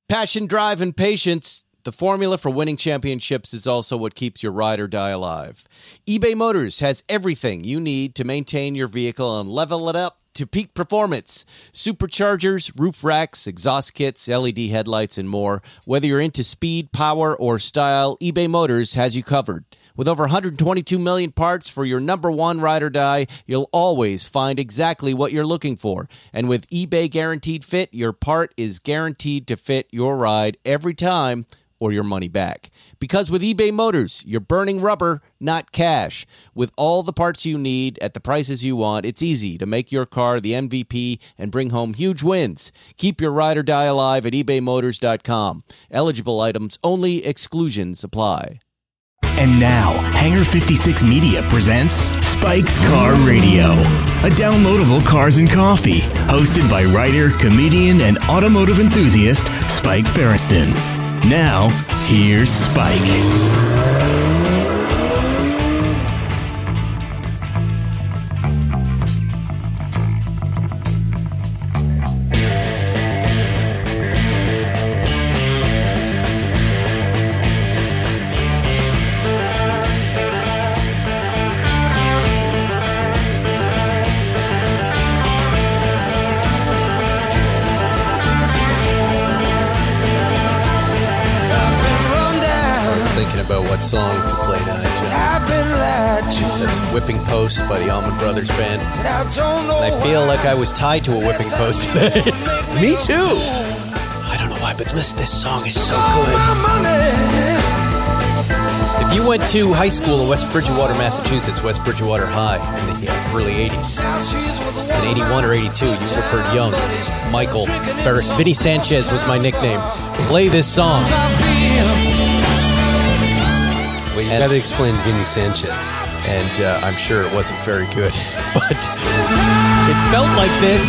Passion, drive, and patience. The formula for winning championships is also what keeps your ride or die alive. eBay Motors has everything you need to maintain your vehicle and level it up to peak performance. Superchargers, roof racks, exhaust kits, LED headlights, and more. Whether you're into speed, power, or style, eBay Motors has you covered. With over 122 million parts for your number one ride or die, you'll always find exactly what you're looking for. And with eBay Guaranteed Fit, your part is guaranteed to fit your ride every time or your money back. Because with eBay Motors, you're burning rubber, not cash. With all the parts you need at the prices you want, it's easy to make your car the MVP and bring home huge wins. Keep your ride or die alive at ebaymotors.com. Eligible items only, exclusions apply. And now, Hangar 56 Media presents Spike's Car Radio, a downloadable cars and coffee, hosted by writer, comedian, and automotive enthusiast Spike Feresten. Now, here's Spike. About what song to play tonight, John. That's Whipping Post by the Allman Brothers Band. And I feel like I was tied to a whipping post today. Me too. I don't know why, but listen, this song is so good. If you went to high school in West Bridgewater, Massachusetts, West Bridgewater High in the early 80s, in 81 or 82, you would have heard Young, Michael, Ferris, Vinny Sanchez was my nickname. Play this song. Wait, you got to explain Vinny Sanchez. And I'm sure it wasn't very good. But it felt like this.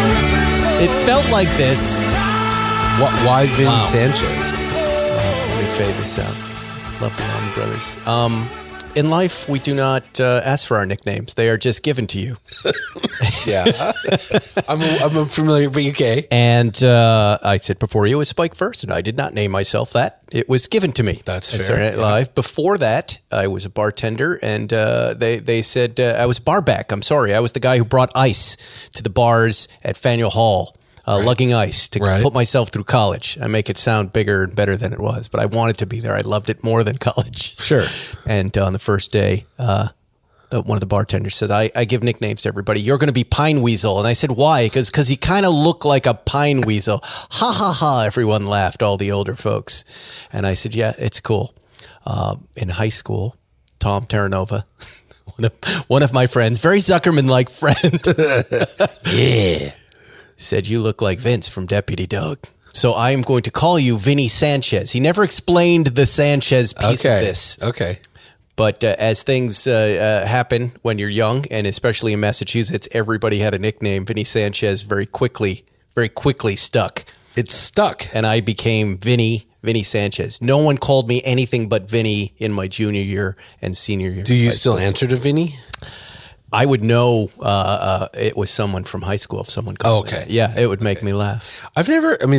It felt like this. Why Vinny Sanchez? Let me fade this out. Love the Allman Brothers. In life, we do not ask for our nicknames. They are just given to you. Yeah. I'm familiar, but okay. And I said before you was Spike first, and I did not name myself that. It was given to me. That's fair. Saturday Night Live. Before that, I was a bartender, and they said I was barback. I'm sorry. I was the guy who brought ice to the bars at Faneuil Hall. Lugging ice to put myself through college. I make it sound bigger and better than it was, but I wanted to be there. I loved it more than college. Sure. And on the first day, one of the bartenders said, I give nicknames to everybody. You're going to be Pine Weasel. And I said, why? Because he kind of looked like a pine weasel. Ha, ha, ha. Everyone laughed, all the older folks. And I said, yeah, it's cool. In high school, Tom Terranova, one of my friends, very Zuckerman-like friend. Yeah. Said, you look like Vince from Deputy Doug. So I'm going to call you Vinny Sanchez. He never explained the Sanchez piece of this. Okay. But as things happen when you're young, and especially in Massachusetts, everybody had a nickname. Vinny Sanchez very quickly stuck. It stuck. And I became Vinny Sanchez. No one called me anything but Vinny in my junior year and senior year. Do you still answer to Vinny? I would know it was someone from high school if someone called me. Yeah, it would make me laugh. I've never had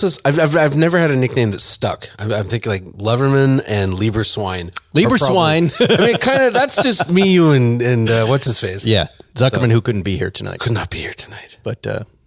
a nickname that stuck. I'm thinking like Leverman and Lieberswine. Lieberswine. I mean, kind of, that's just me, you, and what's his face? Yeah, Zuckerman, who couldn't be here tonight. Could not be here tonight. But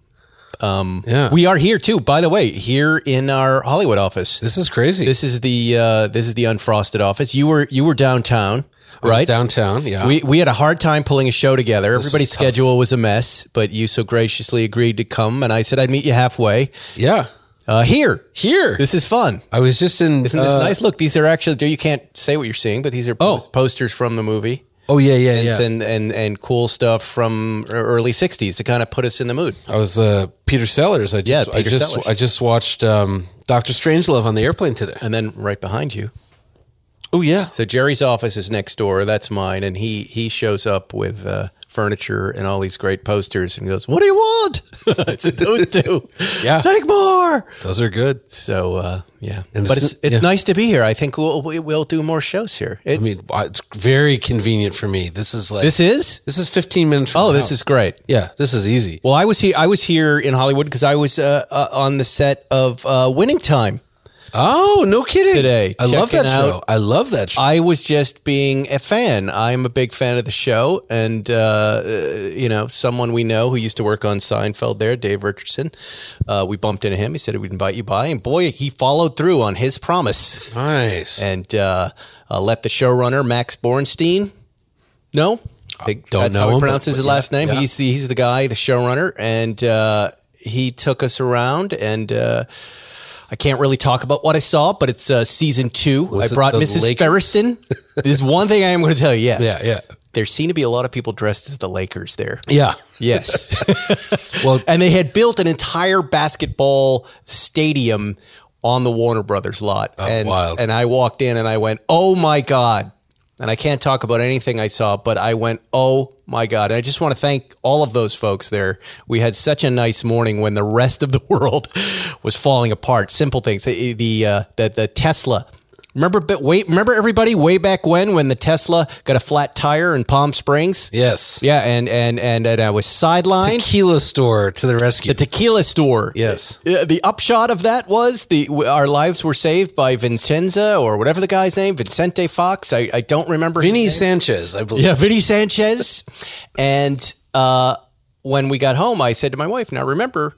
we are here too, by the way, here in our Hollywood office. This is crazy. This is the unfrosted office. You were downtown. Right? Downtown, yeah. We had a hard time pulling a show together. Everybody's schedule was a mess, but you so graciously agreed to come, and I said I'd meet you halfway. Yeah. Here. This is fun. I was just in... Isn't this nice? Look, these are actually... You can't say what you're seeing, but these are posters from the movie. Oh, yeah. And cool stuff from early 60s to kind of put us in the mood. I was Peter Sellers. I just watched Dr. Strangelove on the airplane today. And then right behind you... Oh, yeah. So Jerry's office is next door. That's mine. And he shows up with furniture and all these great posters and goes, "What do you want?" I said, "Those two. Yeah. Take more." Those are good. So, yeah. And But it's- it's yeah. nice to be here. I think we'll do more shows here. I mean, it's very convenient for me. This is like this is? this is 15 minutes from Oh, my this house. is great. Yeah, this is easy. Well, I was here in Hollywood because I was on the set of Winning Time. Oh, no kidding. Today, I love that checking out- show. I love that show. I was just being a fan. I'm a big fan of the show, and someone we know who used to work on Seinfeld there, Dave Richardson. We bumped into him. He said he would invite you by, and boy, he followed through on his promise Nice. and let the showrunner Max Bornstein. No, I think Don't that's know how he him, pronounces but his last name. yeah. He's the guy, the showrunner, and he took us around and. I can't really talk about what I saw, but it's season 2. Was I it brought the Mrs. Lakers? Ferriston. There's one thing I am going to tell you. Yes. Yeah. There seem to be a lot of people dressed as the Lakers there. Yeah. Yes. Well, And they had built an entire basketball stadium on the Warner Brothers lot. Oh, wild. And I walked in and I went, "Oh my God." And I can't talk about anything I saw, but I went, "Oh my God." And I just want to thank all of those folks there. We had such a nice morning when the rest of the world was falling apart. Simple things. The Tesla. Remember everybody way back when the Tesla got a flat tire in Palm Springs? yes. Yeah, and I was sidelined. Tequila store to the rescue. The tequila store. Yes. The upshot of that was our lives were saved by Vincenza or whatever the guy's name, Vicente Fox. I don't remember. his Vinny name. Sanchez, I believe. Yeah, Vinny Sanchez. And when we got home, I said to my wife, "Now remember,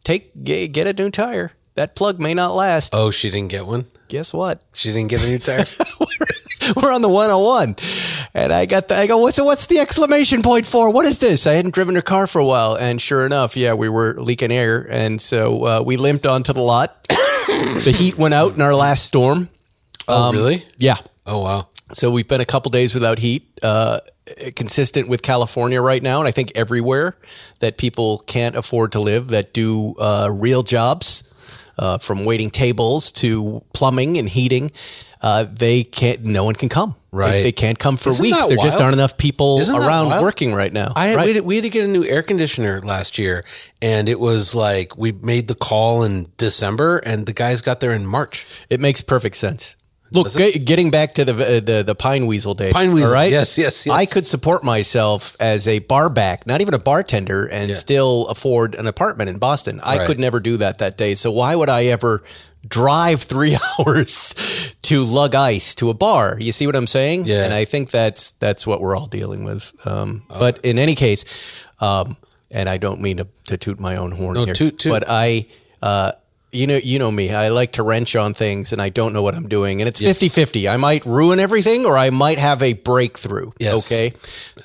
get a new tire. That plug may not last." Oh, she didn't get one? Guess what? She didn't get a new tire? We're on the 101, and I go, what's the exclamation point for? What is this? I hadn't driven her car for a while, and sure enough, yeah, we were leaking air, and so we limped onto the lot. The heat went out in our last storm. Oh, really? Yeah. Oh, wow. So we've been a couple days without heat, consistent with California right now, and I think everywhere that people can't afford to live, that do real jobs, from waiting tables to plumbing and heating, they can't. No one can come. Right. They can't come for Isn't weeks. that There just wild? aren't enough people Isn't that around wild? working right now. We had to get a new air conditioner last year, and it was like we made the call in December, and the guys got there in March. It makes perfect sense. Look, getting back to the Pine Weasel days. Pine Weasel, all right? yes. I could support myself as a barback, not even a bartender, and still afford an apartment in Boston. I Right. could never do that day. So why would I ever drive 3 hours to lug ice to a bar? You see what I'm saying? Yeah. And I think that's what we're all dealing with. But in any case, and I don't mean to toot my own horn No, here, toot. but I. You know me. I like to wrench on things, and I don't know what I'm doing. And it's 50-50. I might ruin everything, or I might have a breakthrough. Yes. Okay.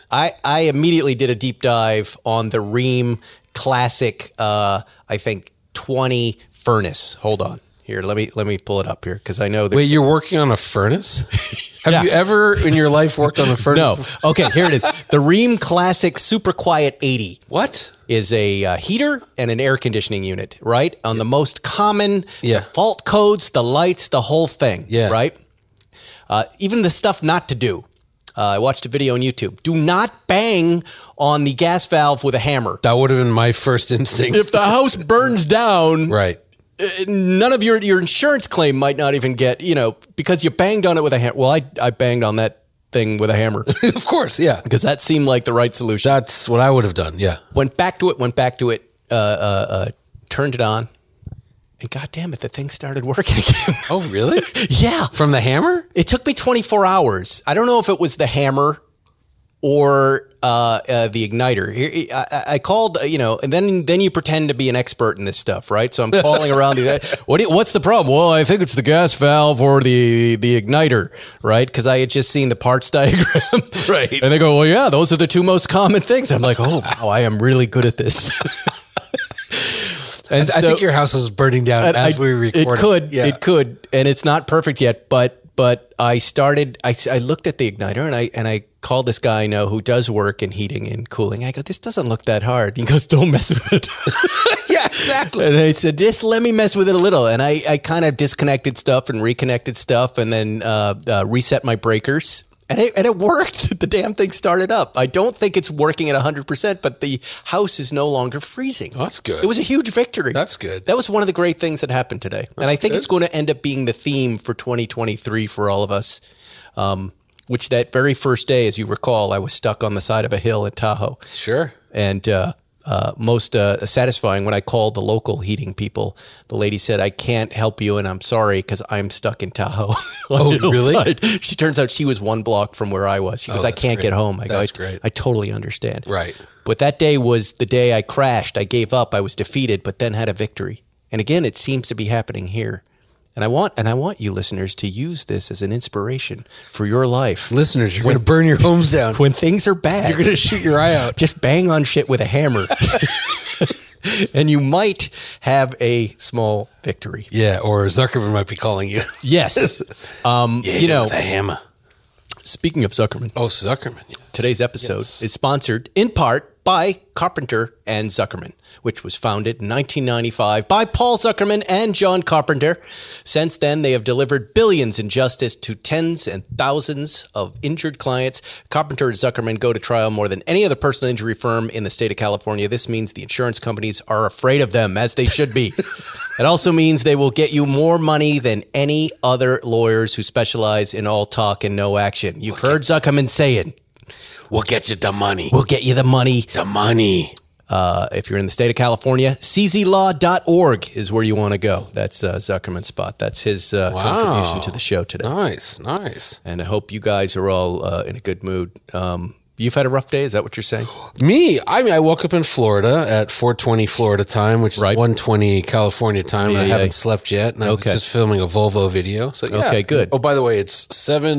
I immediately did a deep dive on the Rheem Classic. I think 20 furnace. Hold on. Here, let me pull it up here because I know. Wait, you're working on a furnace? Have Yeah. you ever in your life worked on a furnace? No. before? Okay, here it is. The Rheem Classic Super Quiet 80. What? Is a heater and an air conditioning unit, right? On the most common fault codes, the lights, the whole thing, right? Even the stuff not to do. I watched a video on YouTube. Do not bang on the gas valve with a hammer. That would have been my first instinct. If the house burns down, Right. none of your insurance claim might not even get, because you banged on it with a hammer. Well, I banged on that thing with a hammer Of course, yeah. because that seemed like the right solution. That's what I would have done, yeah. Went back to it, turned it on, and God damn it, the thing started working again. Oh, really? Yeah. From the hammer? It took me 24 hours. I don't know if it was the hammer or the igniter. I called, and then you pretend to be an expert in this stuff, right? So I'm calling around. What's the problem? Well, I think it's the gas valve or the igniter, right? Because I had just seen the parts diagram. Right. And they go, well, yeah, those are the two most common things. I'm like, oh, wow, I am really good at this. And I think your house is burning down as we record. It could, and it's not perfect yet. But I started. I looked at the igniter and I called this guy I know who does work in heating and cooling. I go, this doesn't look that hard. He goes, don't mess with it. Yeah, exactly. And I said, just let me mess with it a little. And I kind of disconnected stuff and reconnected stuff, and then reset my breakers. And it worked. The damn thing started up. I don't think it's working at 100%, but the house is no longer freezing. Oh, that's good. It was a huge victory. That's good. That was one of the great things that happened today. And I think it's going to end up being the theme for 2023 for all of us. Which that very first day, as you recall, I was stuck on the side of a hill in Tahoe. Sure. And most satisfying when I called the local heating people, the lady said, "I can't help you and I'm sorry because I'm stuck in Tahoe." Oh, really? She turns out she was 1 block from where I was. She goes, "I can't get home." I go, That's great. I totally understand. Right. But that day was the day I crashed. I gave up. I was defeated, but then had a victory. And again, it seems to be happening here. And I want you listeners to use this as an inspiration for your life. Listeners, you're going to burn your homes down. When things are bad, You're going to shoot your eye out. just bang on shit with a hammer. And you might have a small victory. Yeah, or Zuckerman might be calling you. Yes. With a hammer. Speaking of Zuckerman, Zuckerman. Yes. today's episode is sponsored in part by Carpenter and Zuckerman, which was founded in 1995 by Paul Zuckerman and John Carpenter. Since then, they have delivered billions in justice to tens and thousands of injured clients. Carpenter and Zuckerman go to trial more than any other personal injury firm in the state of California. This means the insurance companies are afraid of them, as they should be. It also means they will get you more money than any other lawyers who specialize in all talk and no action. You've heard Zuckerman saying, We'll get you the money. "We'll get you the money." The money. If you're in the state of California, czlaw.org is where you want to go. That's Zuckerman's spot. That's his contribution to the show today. Nice. And I hope you guys are all in a good mood. You've had a rough day? Is that what you're saying? Me? I woke up in Florida at 4:20 Florida time, which is 1:20 California time. And I haven't slept yet. And I was just filming a Volvo video. So Okay, good. Oh, by the way, it's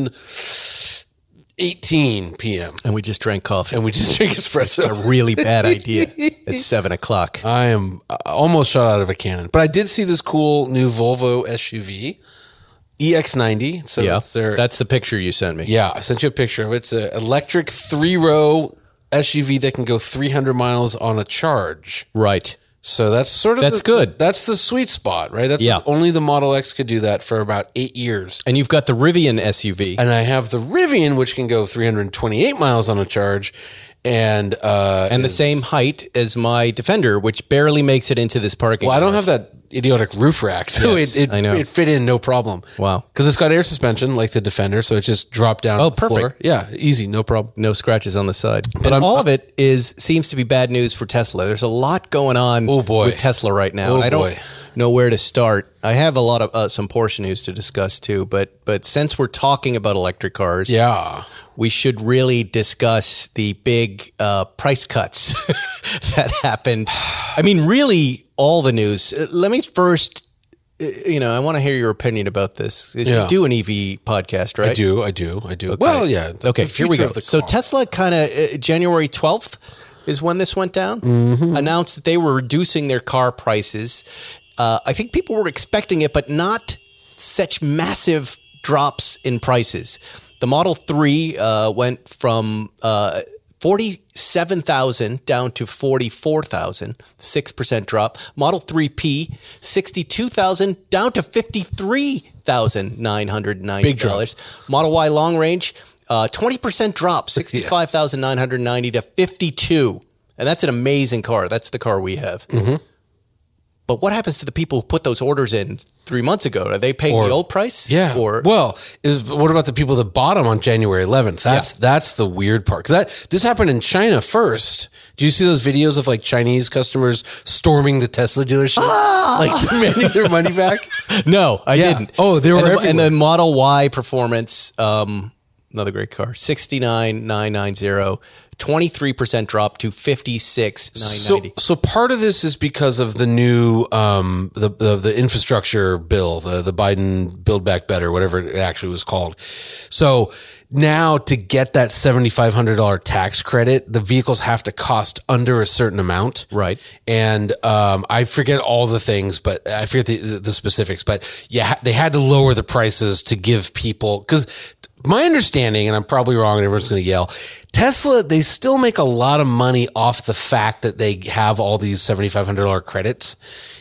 7:18 p.m. And we just drank coffee. And we just drink espresso. A really bad idea. It's 7 o'clock. I am almost shot out of a cannon. But I did see this cool new Volvo SUV, EX90. So that's the picture you sent me. Yeah, I sent you a picture of it. It's an electric 3-row SUV that can go 300 miles on a charge. Right. So that's good. That's the sweet spot, right? Only the Model X could do that for about 8 years. And you've got the Rivian SUV. And I have the Rivian, which can go 328 miles on a charge. And the same height as my Defender, which barely makes it into this parking lot. I don't have that idiotic roof rack, so I know. it fit in no problem. Wow. Because it's got air suspension like the Defender, so it just dropped down to the floor. Yeah, easy, no problem. No scratches on the side. But all of it seems to be bad news for Tesla. There's a lot going on with Tesla right now. And I don't know where to start. I have a lot of some Porsche news to discuss too, but since we're talking about electric cars, we should really discuss the big price cuts that happened. I mean, really, all the news. Let me first, I want to hear your opinion about this. You do an EV podcast, right? I do. Okay. Well, yeah. Okay, here we go. So Tesla kind of, January 12th is when this went down, announced that they were reducing their car prices. I think people were expecting it, but not such massive drops in prices. The Model 3 went from $47,000 down to $44,000, 6% drop. Model 3P, $62,000 down to $53,990. Big drop. Model Y long range, 20% drop, $65,990 to $52,000. And that's an amazing car. That's the car we have. Mm-hmm. But what happens to the people who put those orders in 3 months ago? Are they paying the old price? Yeah. What about the people that bought them on January 11th? That's the weird part. Because this happened in China first. Do you see those videos of like Chinese customers storming the Tesla dealership, like demanding their money back? No, I didn't. Oh, they were everywhere. And the Model Y Performance, another great car, $69,990. 23% drop to $56,990. So part of this is because of the new the infrastructure bill, the Biden Build Back Better, whatever it actually was called. So now to get that $7,500 tax credit, the vehicles have to cost under a certain amount. Right. And I forget all the things, but I forget the specifics. But yeah, they had to lower the prices to give people, because my understanding, and I'm probably wrong and everyone's going to yell, Tesla, they still make a lot of money off the fact that they have all these $7,500 credits.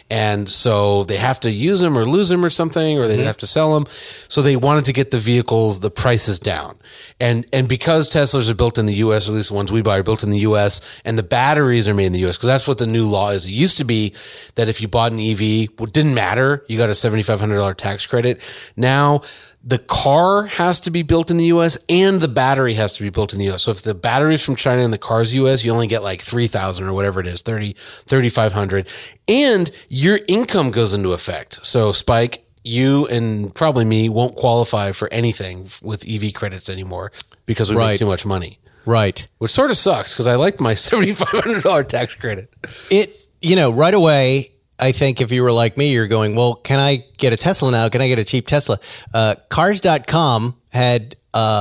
And so they have to use them or lose them or something, or they have to sell them. So they wanted to get the vehicles, the prices down. And because Teslas are built in the US, or at least the ones we buy are built in the US, and the batteries are made in the US, because that's what the new law is. It used to be that if you bought an EV, it didn't matter. You got a $7,500 tax credit. Now, the car has to be built in the US and the battery has to be built in the US. So if the battery's from China and the car's US, you only get like 3,000 or whatever it is, 3,500. And your income goes into effect. So Spike, you and probably me won't qualify for anything with EV credits anymore because we make too much money. Right. Which sort of sucks because I liked my $7,500 tax credit. Right away, I think if you were like me, you're going, well, can I get a Tesla now? Can I get a cheap Tesla? Cars.com had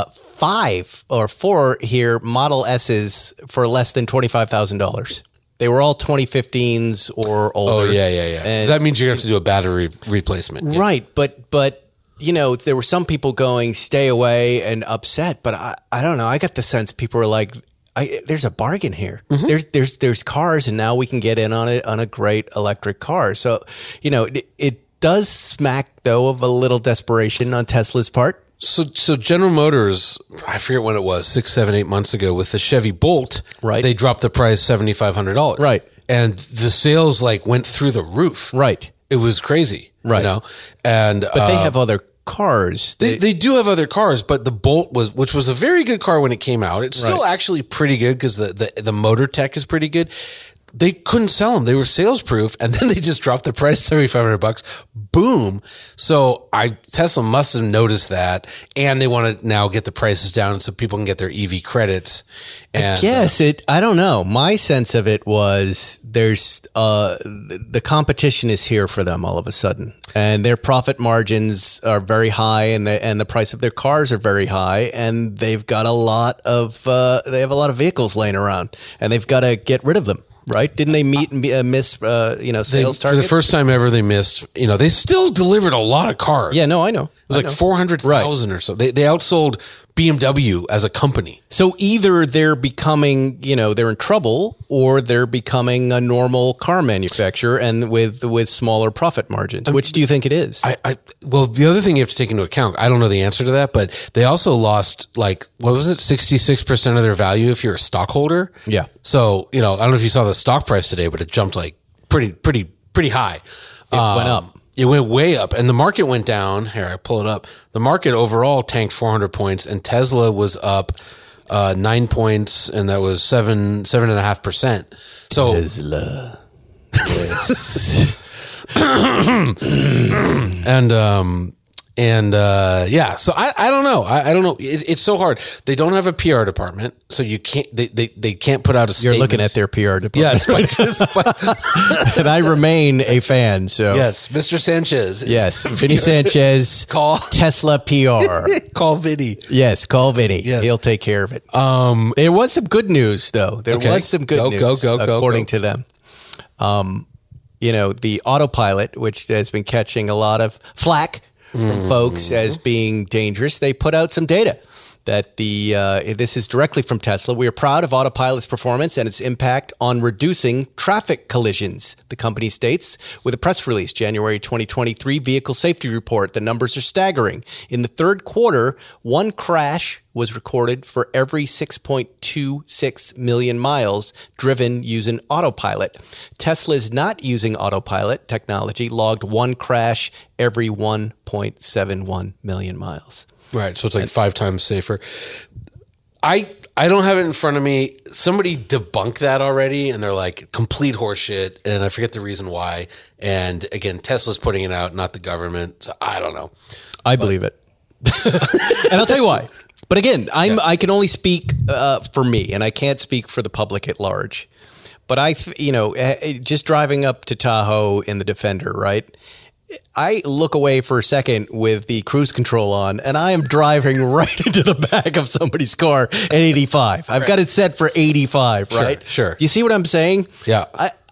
5 or 4 here Model S's for less than $25,000. They were all 2015s or older. Oh, yeah. And that means you're going to have to do a battery replacement. Yeah. Right. But there were some people going, stay away and upset. But I don't know. I got the sense people were like, there's a bargain here. Mm-hmm. There's cars, and now we can get in on it on a great electric car. So, it does smack though of a little desperation on Tesla's part. So General Motors, I forget when it was, 6, 7, 8 months ago with the Chevy Bolt, right? They dropped the price $7,500, right? And the sales went through the roof, right? It was crazy, right? But they have other cars. They do have other cars, but the Bolt which was a very good car when it came out. It's still actually pretty good because the motor tech is pretty good. They couldn't sell them. They were sales proof, and then they just dropped the price $7,500. Boom. So Tesla must have noticed that, and they want to now get the prices down so people can get their EV credits. And I don't know. My sense of it was there's the competition is here for them all of a sudden, and their profit margins are very high, and the price of their cars are very high, and they've got a lot of vehicles laying around, and they've got to get rid of them. Right? Didn't they meet and miss, sales targets? For the first time ever, they missed, they still delivered a lot of cars. Yeah, no, I know. It was like 400,000 or so. They outsold BMW as a company. So either they're becoming, they're in trouble, or they're becoming a normal car manufacturer and with smaller profit margins. Which do you think it is? Well, the other thing you have to take into account, I don't know the answer to that, but they also lost 66% of their value if you're a stockholder. Yeah. So, I don't know if you saw the stock price today, but it jumped pretty high. It went up. It went way up, and the market went down. Here, I pull it up. The market overall tanked 400 points, and Tesla was up 9 points, and that was 7.5%. So Tesla. Yes. So I don't know. I don't know. It's so hard. They don't have a PR department, so you can't. They can't put out a statement. You're looking at their PR department. Yes, and I remain a fan. So yes, Mr. Sanchez. Yes, Vinny Sanchez. Call Tesla PR. Call Vinny. Yes, call Vinny. Yes. He'll take care of it. There was some good news though. There was some good news according to them. The autopilot, which has been catching a lot of flack from folks as being dangerous, they put out some data that this is directly from Tesla. We are proud of Autopilot's performance and its impact on reducing traffic collisions, the company states with a press release, January 2023 vehicle safety report. The numbers are staggering. In the third quarter, one crash was recorded for every 6.26 million miles driven using Autopilot. Tesla is not using Autopilot technology, logged one crash every 1.71 million miles. Right, so it's like 5 times safer. I don't have it in front of me. Somebody debunked that already, and they're like complete horseshit, and I forget the reason why. And again, Tesla's putting it out, not the government. So I don't know. I believe it, and I'll tell you why. But again, I can only speak for me, and I can't speak for the public at large. But just driving up to Tahoe in the Defender, right? I look away for a second with the cruise control on, and I am driving right into the back of somebody's car at 85. I've got it set for 85, right? Sure. Do you see what I'm saying? Yeah.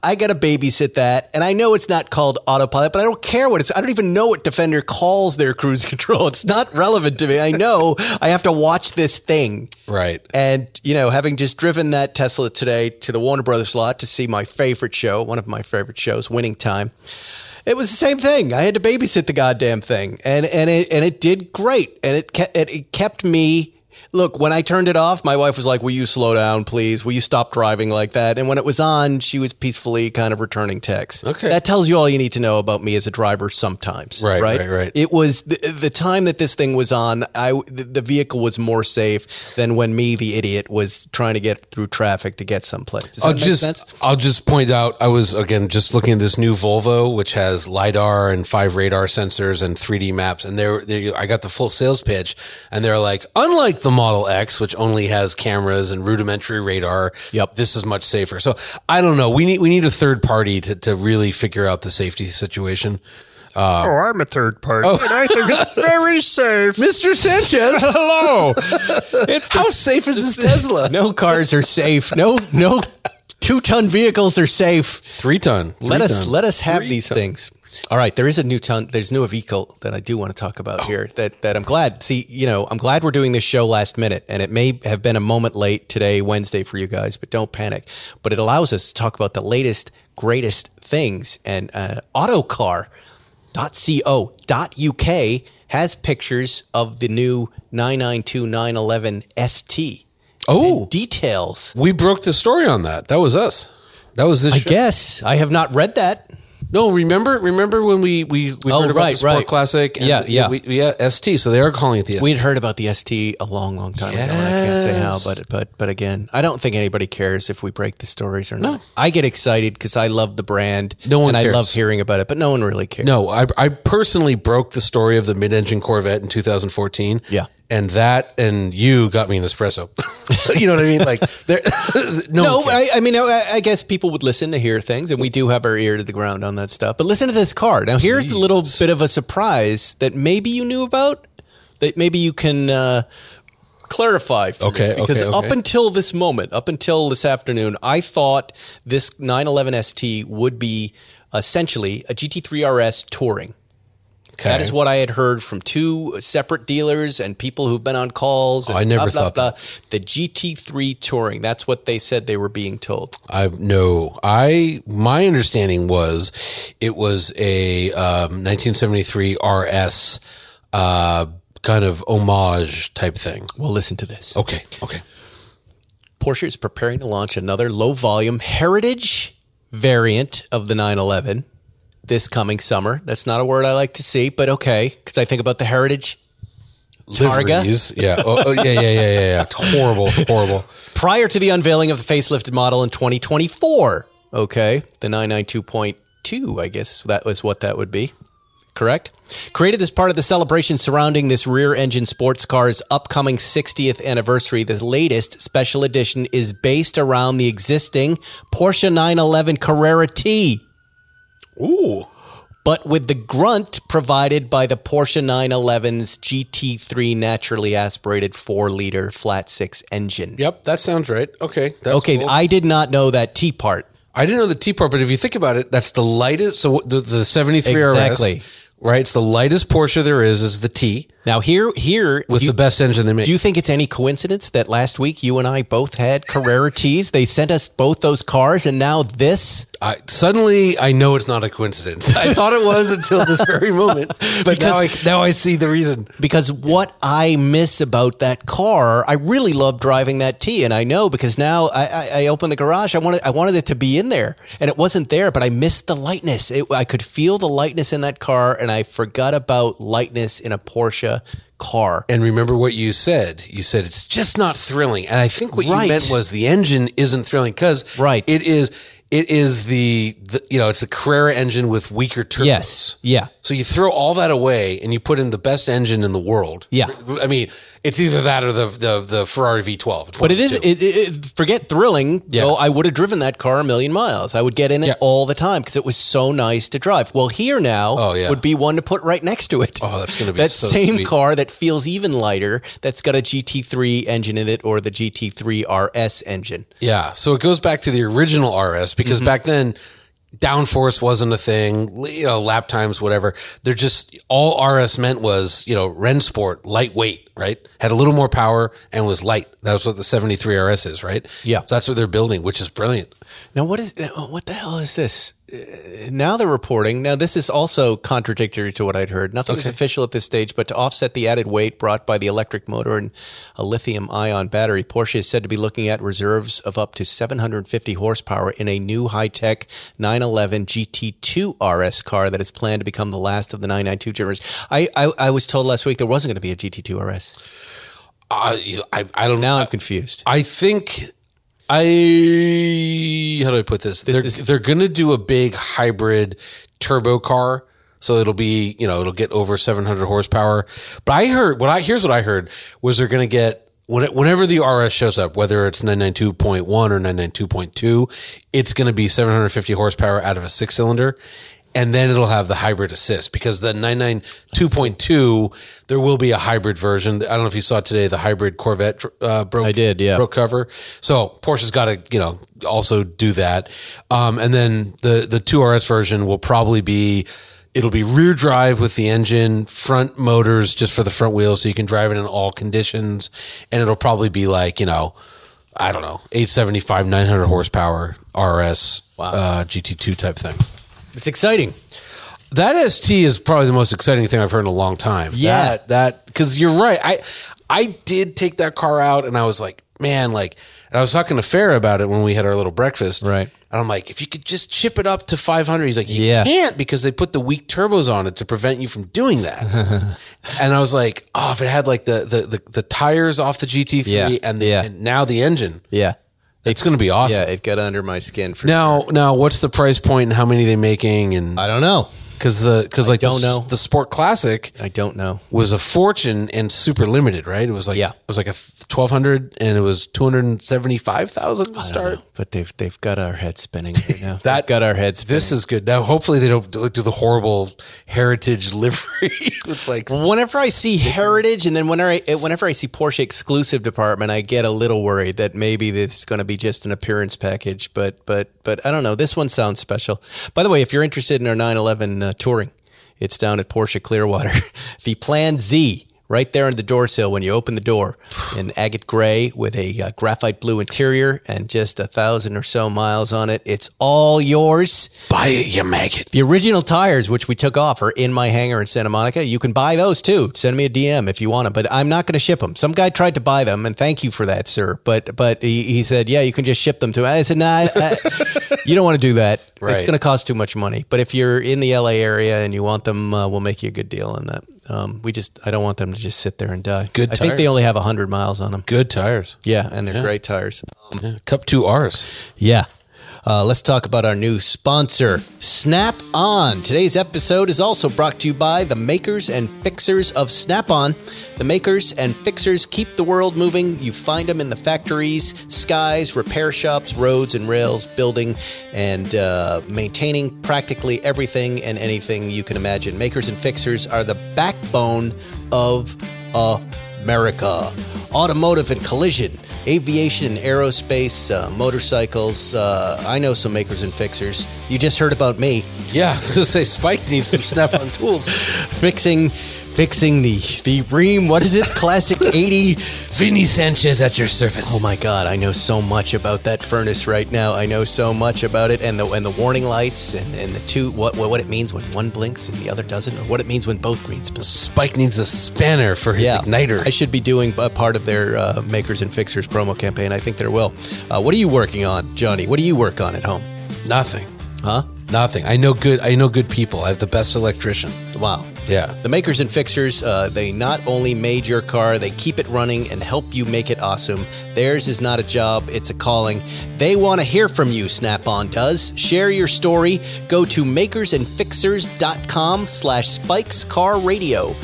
I got to babysit that. And I know it's not called autopilot, but I don't care what it's. I don't even know what Defender calls their cruise control. It's not relevant to me. I know I have to watch this thing. Right. And, having just driven that Tesla today to the Warner Brothers lot to see my favorite show, one of my favorite shows, Winning Time, it was the same thing. I had to babysit the goddamn thing. And it did great. And it kept me. Look, when I turned it off, my wife was like, will you slow down, please? Will you stop driving like that? And when it was on, she was peacefully kind of returning texts. Okay. That tells you all you need to know about me as a driver sometimes. Right. It was the time that this thing was on, the vehicle was more safe than when me, the idiot, was trying to get through traffic to get someplace. Does that make sense? I'll just point out, I was, again, just looking at this new Volvo, which has LiDAR and 5 radar sensors and 3D maps. And I got the full sales pitch, and they're like, unlike the Model X, which only has cameras and rudimentary radar, this is much safer. So I don't know. We need a third party to really figure out the safety situation. I'm a third party, and I think it's very safe. Mr. Sanchez, hello. How safe is this Tesla? No cars are safe. No 2-ton vehicles are safe. 3-ton. Let us have these things. All right, there's a new vehicle that I do want to talk about here that I'm glad. See, I'm glad we're doing this show last minute, and it may have been a moment late today, Wednesday, for you guys, but don't panic. But it allows us to talk about the latest, greatest things. And autocar.co.uk has pictures of the new 992 911 ST. Oh, details. We broke the story on that. That was us. That was this show. I guess I have not read that. No, remember when we heard about the Sport Classic? And ST. So they are calling it the ST. We'd heard about the ST a long, long time ago. And I can't say how, but again, I don't think anybody cares if we break the stories or not. No. I get excited because I love the brand. No one cares. I love hearing about it, but no one really cares. No, I personally broke the story of the mid-engine Corvette in 2014. Yeah. And you got me an espresso. You know what I mean? Like, I guess people would listen to hear things, and we do have our ear to the ground on that stuff. But listen to this car. Now, here's a little bit of a surprise that maybe you knew about, that maybe you can clarify for me. Because up until this moment, up until this afternoon, I thought this 911 ST would be essentially a GT3 RS touring. Okay. That is what I had heard from 2 separate dealers and people who've been on calls. And I never thought that. The GT3 touring. That's what they said they were being told. My understanding was it was a 1973 RS kind of homage type thing. Well, listen to this. Okay. Porsche is preparing to launch another low-volume Heritage variant of the 911. This coming summer. That's not a word I like to see, but okay, because I think about the Heritage Targa. Liveries. Yeah. Yeah. Horrible. Prior to the unveiling of the facelifted model in 2024. Okay. The 992.2, I guess that was what that would be. Correct? Created as part of the celebration surrounding this rear-engine sports car's upcoming 60th anniversary, the latest special edition is based around the existing Porsche 911 Carrera T. Ooh. But with the grunt provided by the Porsche 911's GT3 naturally aspirated 4-liter flat-6 engine. Yep, that sounds right. Okay. That's cool. I did not know that T part. I didn't know the T part, but if you think about it, that's the lightest. So the 73 exactly. RS, right? It's the lightest Porsche there is the T. Now here with the best engine they make. Do you think it's any coincidence that last week you and I both had Carrera Ts? They sent us both those cars, and now this. Suddenly, I know it's not a coincidence. I thought it was until this very moment, but now I see the reason. Because what I miss about that car, I really love driving that T, and I know because now I opened the garage. I wanted it to be in there, and it wasn't there. But I missed the lightness. I could feel the lightness in that car, and I forgot about lightness in a Porsche car. And remember what you said. You said it's just not thrilling. And I think what you meant was the engine isn't thrilling because it is the it's a Carrera engine with weaker turbos. Yes. Yeah. So you throw all that away and you put in the best engine in the world. Yeah. I mean, it's either that or the Ferrari V12. But it is, forget thrilling, though I would have driven that car 1,000,000 miles. I would get in it all the time because it was so nice to drive. Well, here now would be one to put right next to it. Oh, that's going to be that so same sweet. car that feels even lighter, that's got a GT3 engine in it or the GT3 RS engine. Yeah. So it goes back to the original RS because back then downforce wasn't a thing, lap times, whatever. They're just, all RS meant was, Rennsport, lightweight, right? Had a little more power and was light. That was what the 73 RS is, right? Yeah. So that's what they're building, which is brilliant. Now, what the hell is this? Now they're reporting. Now, this is also contradictory to what I'd heard. Nothing is official at this stage, but to offset the added weight brought by the electric motor and a lithium-ion battery, Porsche is said to be looking at reserves of up to 750 horsepower in a new high-tech 911 GT2 RS car that is planned to become the last of the 992 generation. I was told last week there wasn't going to be a GT2 RS. I don't know. Now I'm confused. I think how do I put this? They're going to do a big hybrid turbo car. So it'll be, it'll get over 700 horsepower. But here's what I heard was they're going to get, whenever the RS shows up, whether it's 992.1 or 992.2, it's going to be 750 horsepower out of a 6-cylinder. And then it'll have the hybrid assist, because the 992.2, there will be a hybrid version. I don't know if you saw today, the hybrid Corvette broke. I did, yeah. Broke cover. So Porsche's got to, also do that. And then the 2RS version will probably be, it'll be rear drive with the engine, front motors just for the front wheels, so you can drive it in all conditions. And it'll probably be like, I don't know, 875, 900 horsepower RS GT2 type thing. It's exciting. That ST is probably the most exciting thing I've heard in a long time. Yeah. That because you're right. I did take that car out and I was like, man, and I was talking to Farrah about it when we had our little breakfast. Right. And I'm like, if you could just chip it up to 500, he's like, you Yeah. can't, because they put the weak turbos on it to prevent you from doing that. And I was like, oh, if it had like the tires off the GT3 Yeah. and now the engine. Yeah. It's going to be awesome. Yeah, it got under my skin for Now, sure. what's the price point and how many are they making? And I don't know. because don't know. the Sport Classic I don't know. was a fortune and super limited, right? It was like Yeah. it was like a 1,200 and it was 275,000 to start. But they've got our heads spinning right now. That they've got our heads spinning. This is good. Now, hopefully, they don't do the horrible heritage livery with like. Whenever I see Heritage, and then whenever I see Porsche exclusive department, I get a little worried that maybe this is going to be just an appearance package. But I don't know. This one sounds special. By the way, if you're interested in our 911 touring, it's down at Porsche Clearwater. The Plan Z, right there in the door sill when you open the door, in agate gray with a graphite blue interior and just 1,000 or so miles on it. It's all yours. Buy it, you maggot. The original tires, which we took off, are in my hangar in Santa Monica. You can buy those too. Send me a DM if you want them, but I'm not going to ship them. Some guy tried to buy them, and thank you for that, sir. But he said, yeah, you can just ship them to me. I said, nah, you don't want to do that. Right. It's going to cost too much money. But if you're in the LA area and you want them, we'll make you a good deal on that. I don't want them to just sit there and die. Good I think tires. they only have 100 miles on them. Good tires. Yeah, and they're great tires. Cup 2Rs. Yeah. Let's talk about our new sponsor, Snap-on. Today's episode is also brought to you by the makers and fixers of Snap-on. The makers and fixers keep the world moving. You find them in the factories, skies, repair shops, roads and rails, building and maintaining practically everything and anything you can imagine. Makers and fixers are the backbone of America. Automotive and collision, aviation and aerospace, motorcycles. I know some makers and fixers. You just heard about me Yeah, I was going to say Spike needs some Snap-on tools. fixing the Ream. What is it? Classic 80. Vinny Sanchez at your service. Oh my God, I know so much about that furnace right now. I know so much about it, and the warning lights and the two, what it means when one blinks and the other doesn't, or what it means when both greens blink. Spike needs a spanner for his igniter. I should be doing a part of their makers and fixers promo campaign. I think there will. What are you working on, Johnny? What do you work on at home? Nothing. Huh? Nothing. I know good people. I have the best electrician. Wow. Yeah. The makers and fixers, they not only made your car, they keep it running and help you make it awesome. Theirs is not a job, it's a calling. They want to hear from you, Snap-on does. Share your story. Go to makersandfixers.com/spikescarradio.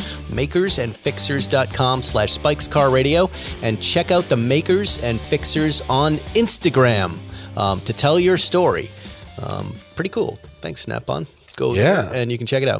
makersandfixers.com/spikescarradio and check out the Makers and Fixers on Instagram to tell your story. Pretty cool. Thanks, Snap-on. Go there and you can check it out.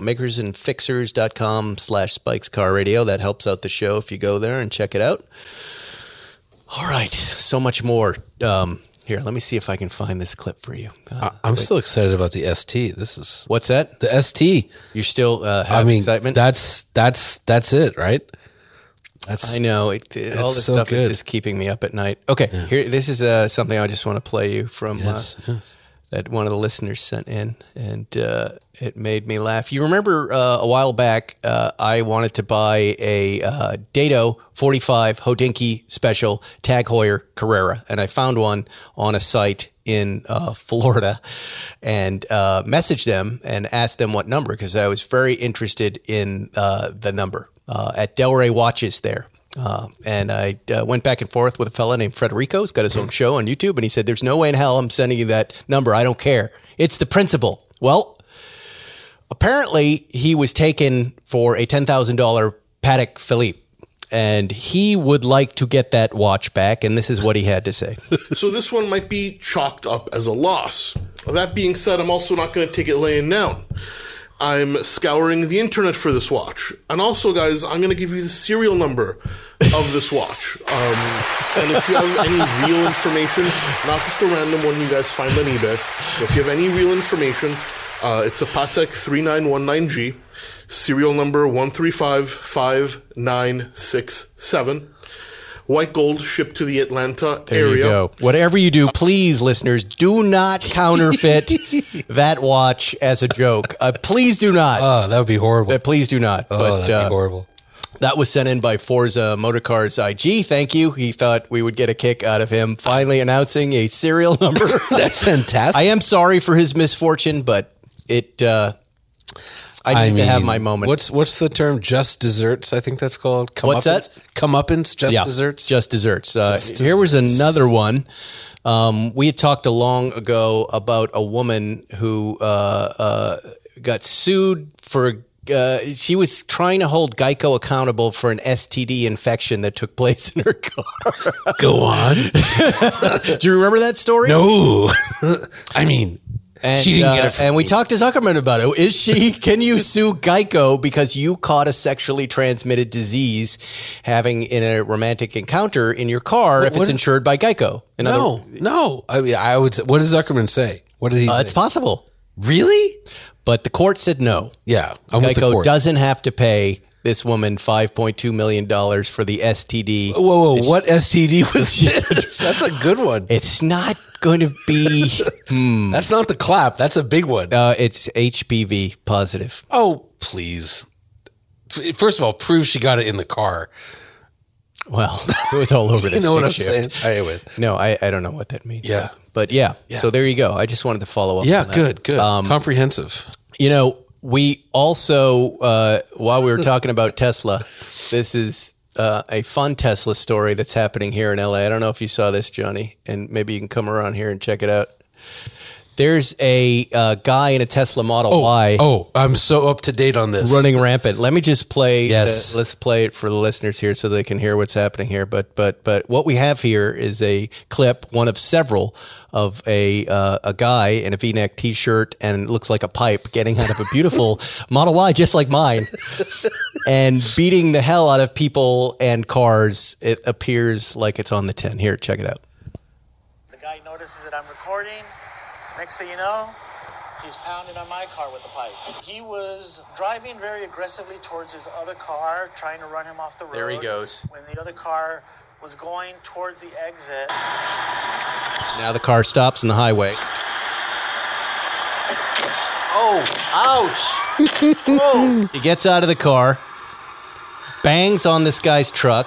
makersandfixers.com/spikescarradio. That helps out the show if you go there and check it out. All right. So much more. Here Here, let me see if I can find this clip for you. I'm still excited about the ST. This is What's that? the ST. You're still having excitement? That's it, right? I know. All this so stuff good. is just keeping me up at night. Okay, here. This is something I just want to play you from Yes. that one of the listeners sent in, and it made me laugh. You remember a while back, I wanted to buy a Dado 45 Hodinkee Special Tag Heuer Carrera, and I found one on a site in Florida, and messaged them and asked them what number, because I was very interested in the number at Delray Watches there. And I went back and forth with a fella named Federico. He's got his own show on YouTube. And he said, there's no way in hell I'm sending you that number. I don't care. It's the principle. Well, apparently he was taken for a $10,000 Patek Philippe. And he would like to get that watch back. And this is what he had to say. So this one might be chalked up as a loss. That being said, I'm also not going to take it laying down. I'm scouring the internet for this watch. And also, guys, I'm going to give you the serial number of this watch. And if you have any real information, not just a random one you guys find on eBay, but if you have any real information, it's a Patek 3919G, serial number 1355967. White gold shipped to the Atlanta There area. you go. Whatever you do, please, listeners, do not counterfeit that watch as a joke. Please do not. Oh, that would be horrible. Please do not. Oh, that'd be horrible. That was sent in by Forza Motorcars IG. Thank you. He thought we would get a kick out of him finally announcing a serial number. That's fantastic. I am sorry for his misfortune, but it. I need to have my moment. What's the term? Just desserts, I think that's called. What's that? Comeuppance, just desserts? Just desserts. Here was another one. We had talked a long ago about a woman who got sued for. She was trying to hold Geico accountable for an STD infection that took place in her car. Go on. Do you remember that story? No. I mean, And, she didn't get it from and we me. talked to Zuckerman about it. Can you sue Geico because you caught a sexually transmitted disease having in a romantic encounter in your car if it's insured by Geico? No. I mean, I would say, what does Zuckerman say? What did he say? It's possible. Really? But the court said no. Yeah. I'm with the Geico court. doesn't have to pay this woman $5.2 million for the STD. Whoa. What STD was this? That's a good one. It's not going to be... That's not the clap. That's a big one. It's HPV positive. Oh, please. First of all, prove she got it in the car. Well, it was all over this. You know what I'm stick shift. saying? Anyways. No, I don't know what that means. Yeah. But yeah, so there you go. I just wanted to follow up. Yeah, on that. good. Comprehensive. You know, we also, while we were talking about Tesla, this is a fun Tesla story that's happening here in LA. I don't know if you saw this, Johnny, and maybe you can come around here and check it out. There's a guy in a Tesla Model Y. Oh, I'm so up to date on this. Running rampant. Let me just play. Yes. Let's play it for the listeners here so they can hear what's happening here. But what we have here is a clip, one of several, of a guy in a V-neck T-shirt and it looks like a pipe getting out of a beautiful Model Y, just like mine, and beating the hell out of people and cars. It appears like it's on the 10. Here, check it out. The guy notices that I'm recording. Next thing you know, he's pounding on my car with the pipe. He was driving very aggressively towards his other car, trying to run him off the road. There he goes. When the other car was going towards the exit. Now the car stops on the highway. Oh, ouch. Whoa. He gets out of the car, bangs on this guy's truck,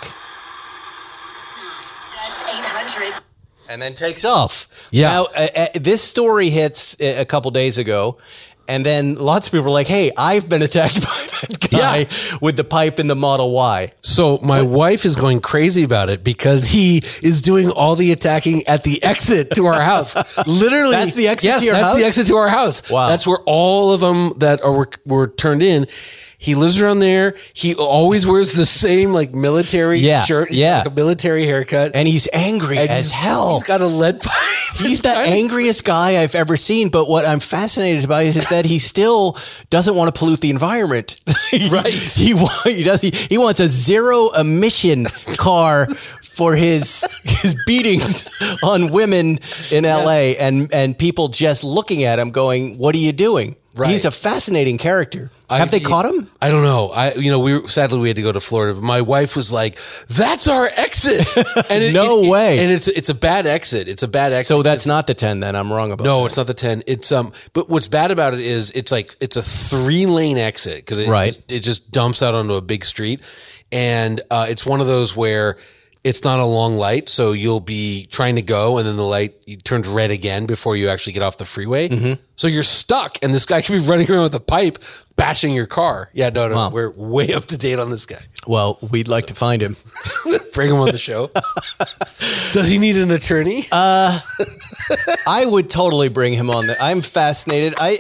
That's 800. and then takes off. Yeah. Now, this story hits a couple days ago, and then lots of people were like, hey, I've been attacked by that guy with the pipe in the Model Y. So my wife is going crazy about it because he is doing all the attacking at the exit to our house. Literally. That's the exit to your that's house? the exit to our house. Wow. That's where all of them that were turned in. He lives around there. He always wears the same like military shirt. He's got, like, a military haircut. And he's angry as hell. He's got a lead pipe. He's the angriest guy I've ever seen. But what I'm fascinated by is that he still doesn't want to pollute the environment. Right. He wants a zero emission car for his beatings on women in LA and people just looking at him going, what are you doing? Right. He's a fascinating character. Have they caught him? I don't know. Sadly we had to go to Florida. But my wife was like, "That's our exit." And No way. And it's a bad exit. It's a bad exit. So that's not the 10 then. I'm wrong about that. No, it's not the 10. It's but what's bad about it is it's a 3-lane exit because it just dumps out onto a big street, and it's one of those where it's not a long light, so you'll be trying to go, and then the light turns red again before you actually get off the freeway. Mm-hmm. So you're stuck, and this guy could be running around with a pipe, bashing your car. Yeah, no, Wow. we're way up to date on this guy. Well, we'd like to find him. Bring him on the show. Does he need an attorney? I would totally bring him on. I'm fascinated. I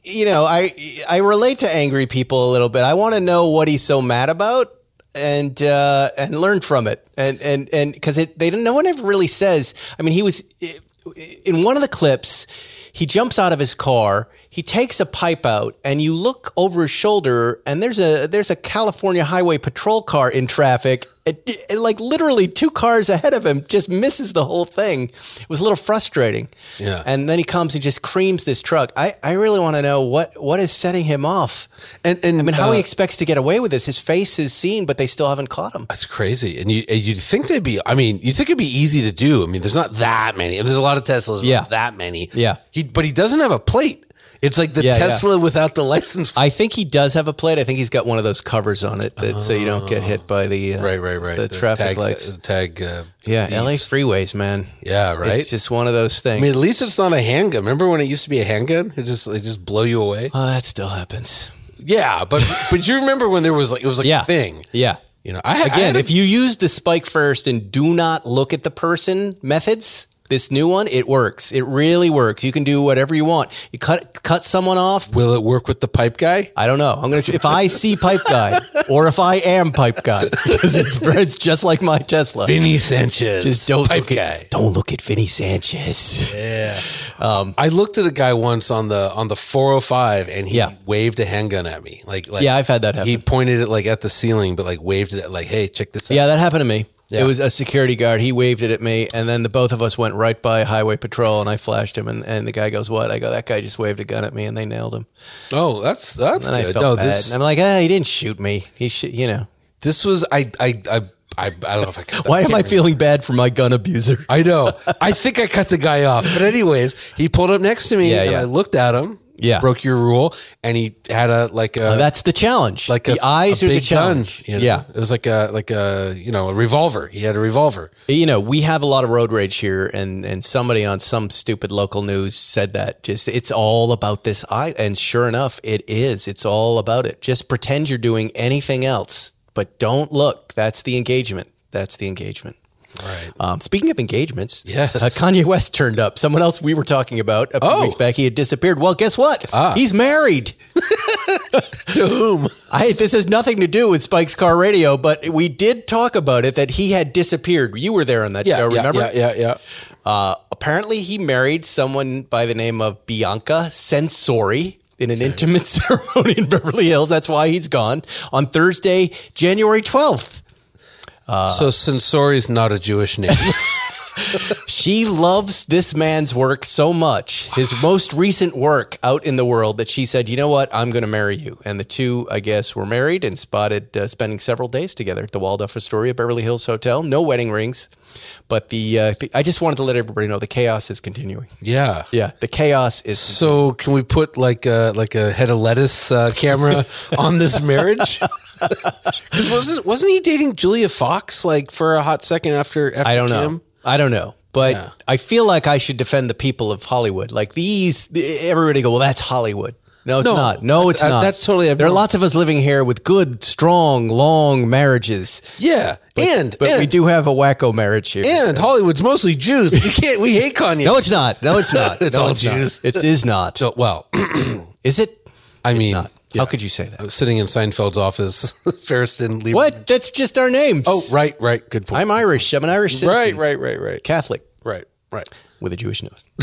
relate to angry people a little bit. I want to know what he's so mad about and learn from it. And because no one ever really says. I mean, he was in one of the clips. He jumps out of his car. He takes a pipe out, and you look over his shoulder, and there's a California Highway Patrol car in traffic. It, like literally 2 cars ahead of him, just misses the whole thing. It was a little frustrating. Yeah. And then he comes and just creams this truck. I really want to know what is setting him off. And I mean, how he expects to get away with this. His face is seen, but they still haven't caught him. That's crazy. And you'd think it'd be easy to do. I mean, there's not that many. There's a lot of Teslas, but not that many. Yeah. But he doesn't have a plate. It's like the Tesla without the license plate. I think he does have a plate. I think he's got one of those covers on it so you don't get hit by the the traffic lights. The tag. LA freeways, man. Yeah, right. It's just one of those things. I mean, at least it's not a handgun. Remember when it used to be a handgun? They just blow you away. Oh, that still happens. Yeah, but you remember when there was it was a thing. Yeah. You know, if you use the spike first and do not look at the person methods, this new one, it works. It really works. You can do whatever you want. You cut someone off. Will it work with the pipe guy? I don't know. If I see pipe guy, or if I am pipe guy, because it's just like my Tesla. Vinny Sanchez, just don't pipe guy. Don't look at Vinny Sanchez. Yeah. I looked at a guy once on the 405, and he waved a handgun at me. Like yeah, I've had that happen. He pointed it like at the ceiling, but like waved it at like, hey, check this out. Yeah, that happened to me. Yeah. It was a security guard. He waved it at me, and then the both of us went right by Highway Patrol, and I flashed him, and the guy goes, "What?" I go, "That guy just waved a gun at me, and they nailed him." Oh, that's and good. I felt bad. And I'm like, he didn't shoot me. He This was I don't know if I cut that. Why am I feeling bad for my gun abuser? I know. I think I cut the guy off. But anyways, he pulled up next to me, and I looked at him. Yeah. Broke your rule, and he had that's the challenge. Like the eyes are the challenge. Gun, Yeah. It was like a revolver. He had a revolver. We have a lot of road rage here, and somebody on some stupid local news said that it's all about this eye, and sure enough, it is. It's all about it. Just pretend you're doing anything else, but don't look. That's the engagement. Right. Speaking of engagements, yes. Kanye West turned up. Someone else we were talking about a few weeks back. He had disappeared. Well, guess what? He's married. To whom? This has nothing to do with Spike's Car Radio, but we did talk about it, that he had disappeared. You were there on that show, remember? Yeah. Apparently, he married someone by the name of Bianca Censori in an intimate ceremony in Beverly Hills. That's why he's gone. On Thursday, January 12th. So Censori is not a Jewish name. She loves this man's work so much, his most recent work out in the world, that she said, you know what, I'm going to marry you. And the two, I guess, were married and spotted spending several days together at the Waldorf Astoria Beverly Hills Hotel. No wedding rings. But I just wanted to let everybody know the chaos is continuing. Yeah. Yeah, the chaos is So can we put like a head of lettuce camera on this marriage? Because wasn't he dating Julia Fox like for a hot second after I don't Kim? know. I don't know. But I feel like I should defend the people of Hollywood. Like everybody go, well, that's Hollywood. No, it's not. No, it's not. That's totally. There are lots of us living here with good, strong, long marriages. Yeah, but we do have a wacko marriage here. And Hollywood's mostly Jews. We hate Kanye. No, it's not. No, it's not. It's all Jews. It is not. So, well, is it? I mean, not. How could you say that? I was sitting in Seinfeld's office. Ferriston. Lieberman. What? That's just our names. Oh, right. Good point. I'm Irish. I'm an Irish citizen. Right. Catholic. Right. With a Jewish nose.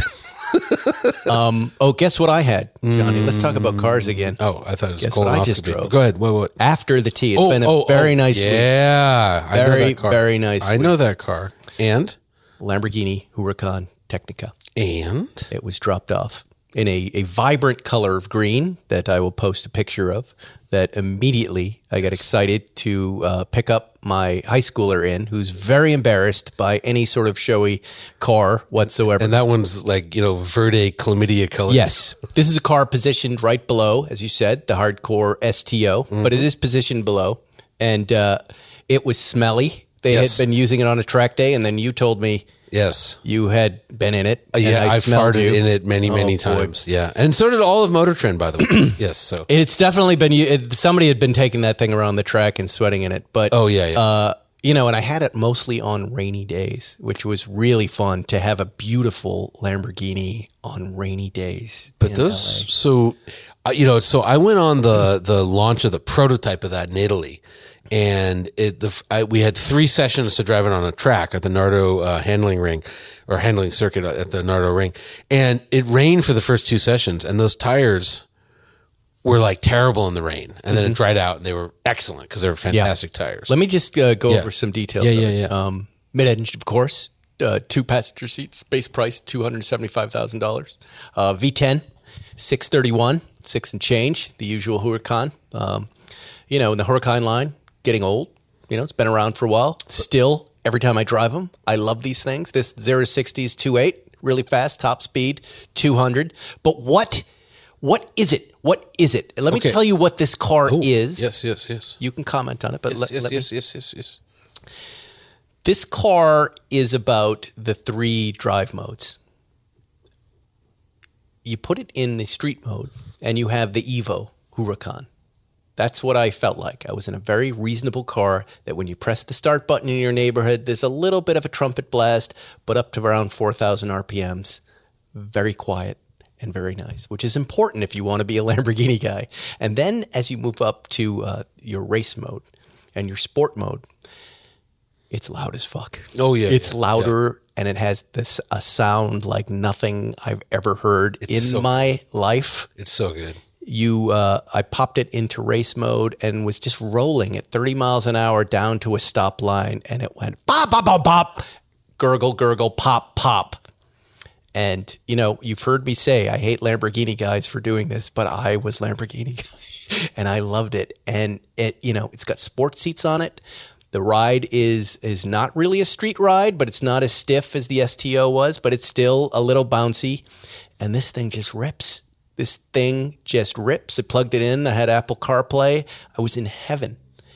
Guess what I had, Johnny? Let's talk about cars again. Oh, I thought it was Guess what I just colonoscopy. drove? Go ahead. What? After the tea. It's been a very nice week. Yeah. I know Very, that car. very nice I week. know that car. And? Lamborghini Huracan Technica. And? It was dropped off in a vibrant color of green that I will post a picture of, that immediately I got excited to pick up my high schooler in, who's very embarrassed by any sort of showy car whatsoever. And that one's like, verde chlamydia color. Yes. This is a car positioned right below, as you said, the hardcore STO, but it is positioned below. And it was smelly. They Yes. had been using it on a track day, and then you told me Yes. you had been in it. and Yeah, I've smelled farted you. in it many, many Oh, boy. times. Yeah. And so did all of Motor Trend, by the way. Yes. So. It's definitely been, somebody had been taking that thing around the track and sweating in it. But, Oh, yeah. and I had it mostly on rainy days, which was really fun to have a beautiful Lamborghini on rainy days. But in those, LA. so I went on the launch of the prototype of that in Italy, and we had 3 sessions to drive it on a track at the Nardo handling circuit at the Nardo Ring, and it rained for the first 2 sessions, and those tires were like terrible in the rain, and then it dried out, and they were excellent because they were fantastic tires. Let me just go over some details. Yeah. Mid-engine, of course, 2 passenger seats, base price $275,000. V10, 631, 6 and change, the usual Huracan. In the Huracan line, getting old. It's been around for a while. Still, every time I drive them, I love these things. This 0-60 is 2.8, really fast, top speed, 200. But what is it? What is it? Let me tell you what this car is. Yes. You can comment on it, but let me. Yes. This car is about the 3 drive modes. You put it in the street mode, and you have the Evo Huracan. That's what I felt like. I was in a very reasonable car that when you press the start button in your neighborhood, there's a little bit of a trumpet blast, but up to around 4,000 RPMs. Very quiet and very nice, which is important if you want to be a Lamborghini guy. And then as you move up to your race mode and your sport mode, it's loud as fuck. Oh, yeah. It's louder, and it has a sound like nothing I've ever heard in my life. It's so good. I popped it into race mode and was just rolling at 30 miles an hour down to a stop line, and it went pop, pop, pop, pop, gurgle, gurgle, pop, pop. And, you've heard me say I hate Lamborghini guys for doing this, but I was Lamborghini guy, and I loved it. And it's got sports seats on it. The ride is not really a street ride, but it's not as stiff as the STO was, but it's still a little bouncy. And this thing just rips. This thing just rips. I plugged it in. I had Apple CarPlay. I was in heaven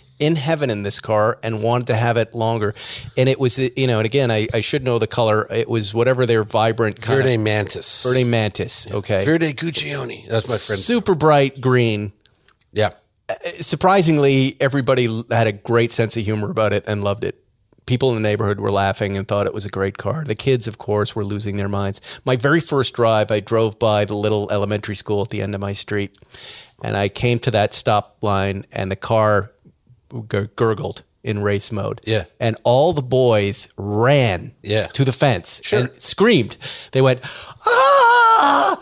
in this car, and wanted to have it longer. And it was, and again, I should know the color. It was whatever their vibrant kind Verde of, Mantis. Verde Mantis. Okay. Verde Guccione. That's my friend. Super bright green. Yeah. Surprisingly, everybody had a great sense of humor about it and loved it. People in the neighborhood were laughing and thought it was a great car. The kids, of course, were losing their minds. My very first drive, I drove by the little elementary school at the end of my street, and I came to that stop line, and the car gurgled in race mode. Yeah. And all the boys ran to the fence and screamed. They went, "Ah,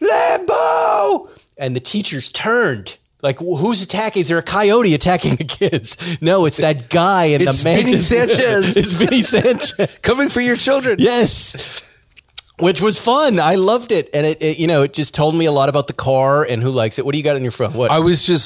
Lambo!" And the teachers turned. Like, who's attacking? Is there a coyote attacking the kids? No, it's that guy in the Mantis. Sanchez. It's Vinny Sanchez. Coming for your children. Yes. Which was fun. I loved it. And it just told me a lot about the car and who likes it. What do you got on your phone? What?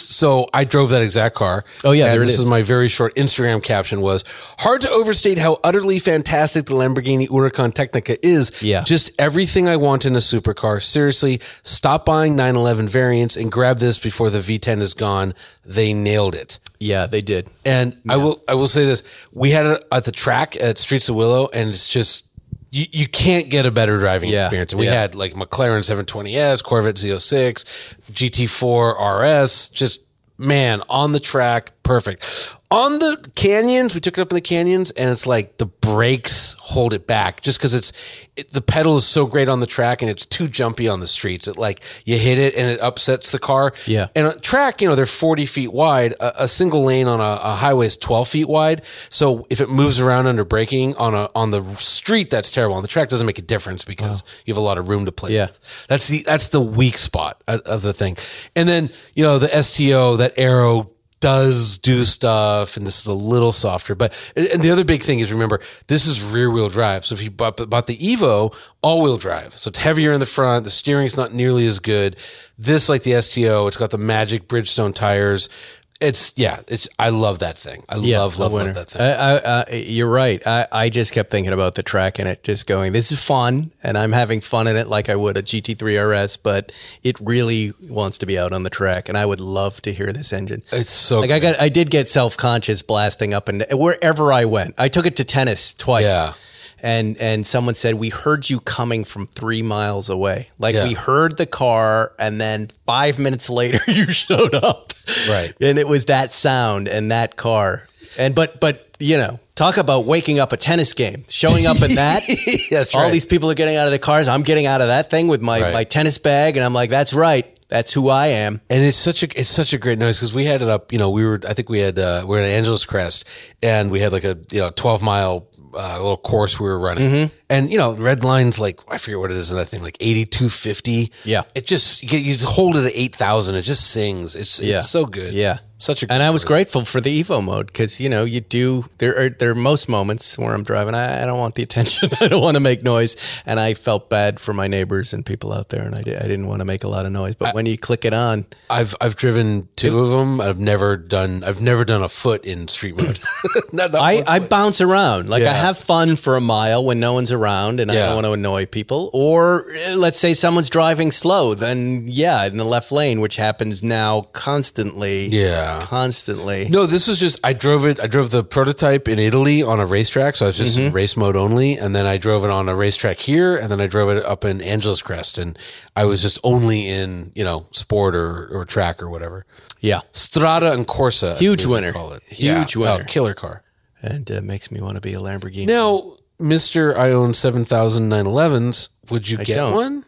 I drove that exact car. Oh, yeah, and there it this is. is my very short Instagram caption was, hard to overstate how utterly fantastic the Lamborghini Huracan Technica is. Yeah. Just everything I want in a supercar. Seriously, stop buying 911 variants and grab this before the V10 is gone. They nailed it. Yeah, they did. And I will say this. We had it at the track at Streets of Willow, and it's just, you can't get a better driving experience. And we had like McLaren 720S, Corvette Z06, GT4 RS, just, man, on the track, perfect. On the canyons, we took it up in the canyons, and it's like the brakes hold it back just because the pedal is so great on the track and it's too jumpy on the streets. It like you hit it and it upsets the car. Yeah. And a track, they're 40 feet wide. A single lane on a highway is 12 feet wide. So if it moves around under braking on the street, that's terrible. On the track, doesn't make a difference because you have a lot of room to play with. That's the weak spot of the thing. And then, the STO, that Aero does do stuff, and this is a little softer. But and the other big thing is, remember, this is rear wheel drive. So if you bought the Evo, all wheel drive. So it's heavier in the front. The steering's not nearly as good. This, like the STO, it's got the Magic Bridgestone tires. I love that thing. I love that thing. You're right. I just kept thinking about the track and it just going, this is fun, and I'm having fun in it like I would a GT3 RS, but it really wants to be out on the track, and I would love to hear this engine. It's so like good. I did get self-conscious blasting up, and wherever I went, I took it to tennis twice. Yeah. And someone said, we heard you coming from 3 miles away. Like Yeah. we heard the car, and then 5 minutes later you showed up. Right. And it was that sound and that car. And but talk about waking up a tennis game, showing up in that. That's All right. these people are getting out of the cars. I'm getting out of that thing with my tennis bag, and I'm like, that's right. That's who I am. And it's such a great noise because we had it up, we're in Angeles Crest, and we had like a 12-mile little course we were running. And red line's like, I forget what it is in that thing, like 8250. Yeah. It just, you just hold it at 8,000. It just sings. It's so good. Yeah. Such a good And I was noise. grateful for the Evo mode because, there are most moments where I'm driving. I don't want the attention. I don't want to make noise. And I felt bad for my neighbors and people out there. And I didn't want to make a lot of noise. But when you click it on. I've driven 2 of them. I've never done a foot in street mode. I bounce around. Like I Yeah. have fun for a mile when no one's around and I Yeah. don't want to annoy people. Or let's say someone's driving slow. Then in the left lane, which happens now constantly. Yeah. Constantly. No, this was just, I drove the prototype in Italy on a racetrack. So I was just in race mode only. And then I drove it on a racetrack here. And then I drove it up in Angeles Crest. And I was just only in, sport or track or whatever. Yeah. Strada and Corsa. Huge I believe winner. they call it. Huge winner. Oh, killer car. And it makes me want to be a Lamborghini. Now, Mr. I own 7,000 911s. Would you get don't. one?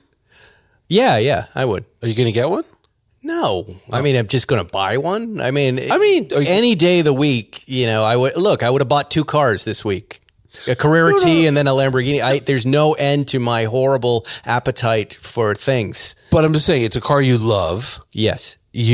Yeah, I would. Are you going to get one? No, I mean, I'm just going to buy one. I mean, are you- any day of the week, I would have bought 2 cars this week, a Carrera T and then a Lamborghini. There's no end to my horrible appetite for things. But I'm just saying, it's a car you love. Yes.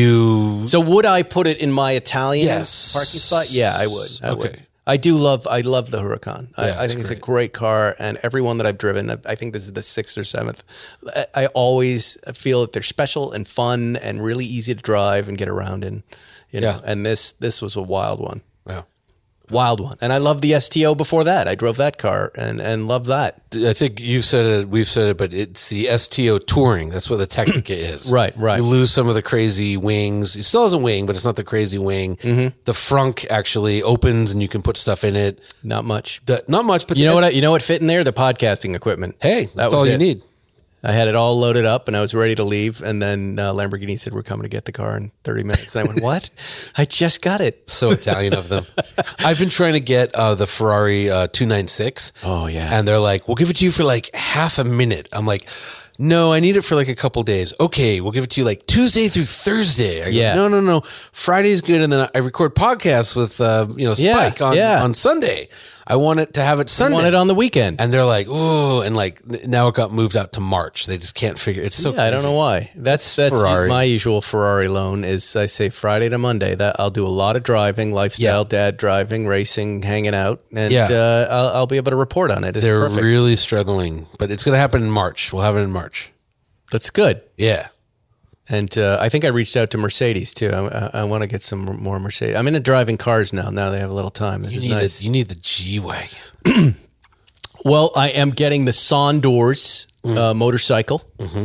So would I put it in my Italian Yes. parking spot? Yeah, I would. I would. Okay. I love the Huracan. I think it's a great car, and everyone that I've driven, I think this is the 6th or 7th. I always feel that they're special and fun and really easy to drive and get around in. And this was a wild one. Yeah. Wild one. And I loved the STO before that. I drove that car and loved that. I think you've said it, we've said it, but it's the STO Touring. That's what the Technica is. Right. You lose some of the crazy wings. It still has a wing, but it's not the crazy wing. The frunk actually opens and you can put stuff in it. Not much. Not much, but You know what fit in there? The podcasting equipment. Hey, That that's was all you it. need. I had it all loaded up and I was ready to leave. And then Lamborghini said, we're coming to get the car in 30 minutes. And I went, what? I just got it. So Italian of them. I've been trying to get the Ferrari 296. Oh, yeah. And they're like, we'll give it to you for like half a minute. I'm like, no, I need it for like a couple days. Okay, we'll give it to you like Tuesday through Thursday. I go, no. Friday's good. And then I record podcasts with, Spike on Sunday. I want it to have it Sunday. I want it on the weekend. And they're like, oh, and like now it got moved out to March. They just can't figure it's so I don't know why. That's Ferrari. my usual Ferrari loan is I say Friday to Monday. That I'll do a lot of driving, lifestyle, dad driving, racing, hanging out, and I'll be able to report on it. It's They're perfect. really struggling, but it's going to happen in March. We'll have it in March. That's good. Yeah. And I think I reached out to Mercedes too. I want to get some more Mercedes. I'm into driving cars now. Now they have a little time. This is nice. You need the G-Wagon. Well, I am getting the Sondors motorcycle.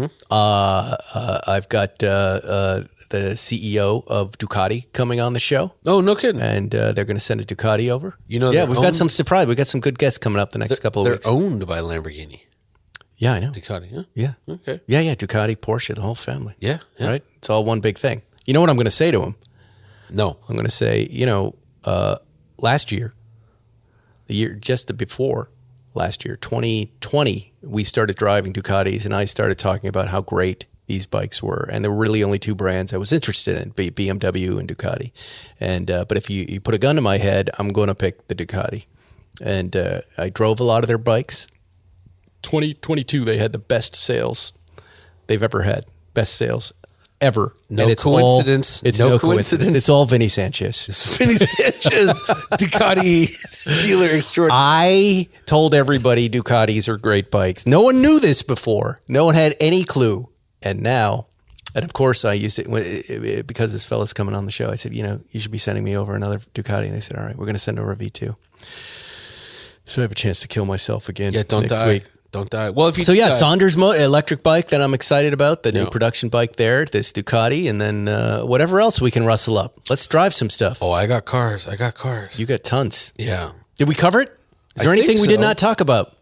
I've got the CEO of Ducati coming on the show. Oh, no kidding. And they're going to send a Ducati over. You know, yeah, we've got some surprise. We've got some good guests coming up the next couple of They're weeks. owned by Lamborghini. Yeah, I know. Ducati, huh? Yeah. Okay. Yeah, Ducati, Porsche, the whole family. Yeah. Right? It's all one big thing. You know what I'm going to say to him? No. I'm going to say, last year, the year just before last year, 2020, we started driving Ducatis, and I started talking about how great these bikes were. And there were really only two brands I was interested in, BMW and Ducati. And but if you put a gun to my head, I'm going to pick the Ducati. And I drove a lot of their bikes. 2022, they had the best sales they've ever had. Best sales ever. No and it's coincidence. It's no coincidence. It's all Vinny Sanchez. Vinny Sanchez, Ducati dealer extraordinary. I told everybody Ducatis are great bikes. No one knew this before. No one had any clue. And now, and of course I used it because this fella's coming on the show. I said, you should be sending me over another Ducati. And they said, all right, we're going to send over a V2. So I have a chance to kill myself again next week. Don't die. Well, if you Saunders electric bike that I'm excited about, the new production bike there, this Ducati, and then whatever else we can rustle up. Let's drive some stuff. Oh, I got cars. You got tons. Yeah. Did we cover it? Is there anything we did not talk about?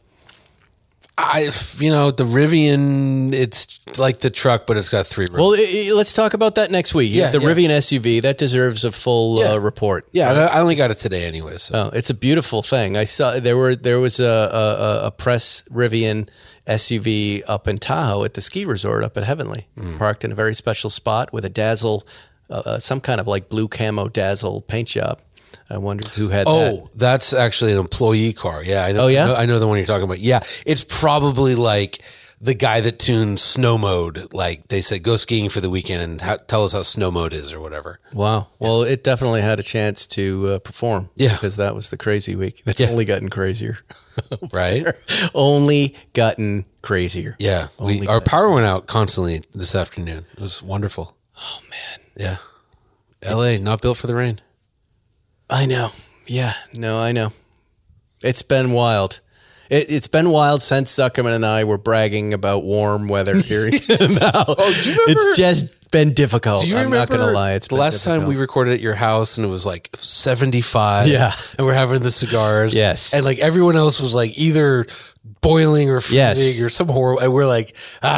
The Rivian, it's like the truck, but it's got 3 rows. Well, let's talk about that next week. Yeah, the Rivian SUV, that deserves a full report. Yeah, right? I only got it today anyway. So. Oh, it's a beautiful thing. I saw there was a press Rivian SUV up in Tahoe at the ski resort up at Heavenly, parked in a very special spot with a Dazzle, some kind of like blue camo Dazzle paint job. I wonder who had that. Oh, that's actually an employee car. Yeah, I know. Oh, yeah? I know the one you're talking about. Yeah, it's probably like the guy that tunes snow mode. Like they said, go skiing for the weekend and tell us how snow mode is or whatever. Wow. Well, it definitely had a chance to perform. Yeah. Because that was the crazy week. It's only gotten crazier. Right? Only gotten crazier. Yeah. Our power went out constantly this afternoon. It was wonderful. Oh, man. Yeah. LA, not built for the rain. I know. Yeah. No, I know. It's been wild. It's been wild since Zuckerman and I were bragging about warm weather here. Now, do you remember? It's just been difficult. Do you I'm not going to lie. It's the last time we recorded at your house and it was like 75. Yeah. And we're having the cigars. Yes. And like everyone else was like either boiling or freezing or some horrible. And we're like,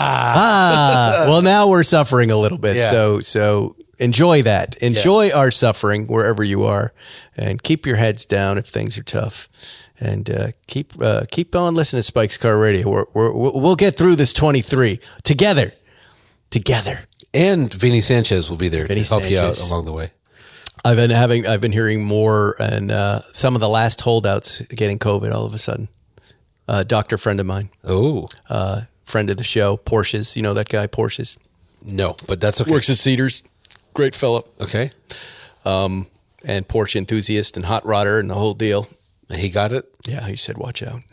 Well, now we're suffering a little bit. Yeah. So enjoy that. Enjoy our suffering wherever you are, and keep your heads down if things are tough. And keep on listening to Spike's Car Radio. We'll get through this 23 together. And Vinny Sanchez will be there to help you out along the way. I've been hearing more, and some of the last holdouts getting COVID all of a sudden. Doctor friend of mine. Oh, friend of the show, Porsches. You know that guy, Porsches. No, but that's okay. Works at Cedars. Great fellow. Okay. And Porsche enthusiast and hot rodder and the whole deal. He got it? Yeah, he said, watch out.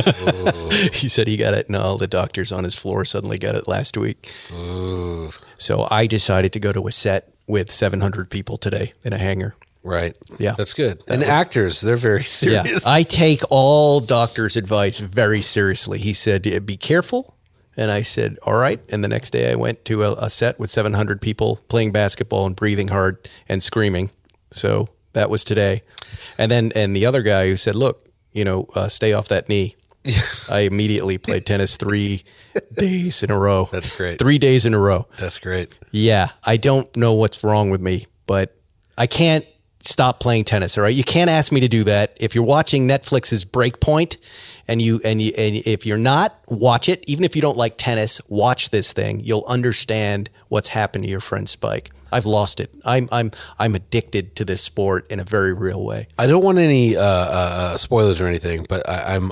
He said he got it, and all the doctors on his floor suddenly got it last week. Ooh. So I decided to go to a set with 700 people today in a hangar. Right. Yeah. That's good. And actors, they're very serious. Yeah. I take all doctors' advice very seriously. He said, be careful. And I said, all right. And the next day I went to a set with 700 people playing basketball and breathing hard and screaming. So that was today. And the other guy who said, look, stay off that knee. I immediately played tennis 3 days in a row. That's great. 3 days in a row. That's great. Yeah. I don't know what's wrong with me, but I can't stop playing tennis. All right. You can't ask me to do that. If you're watching Netflix's Breakpoint and if you're not, watch it. Even if you don't like tennis, watch this thing. You'll understand what's happened to your friend Spike. I've lost it. I'm addicted to this sport in a very real way. I don't want any spoilers or anything, but I'm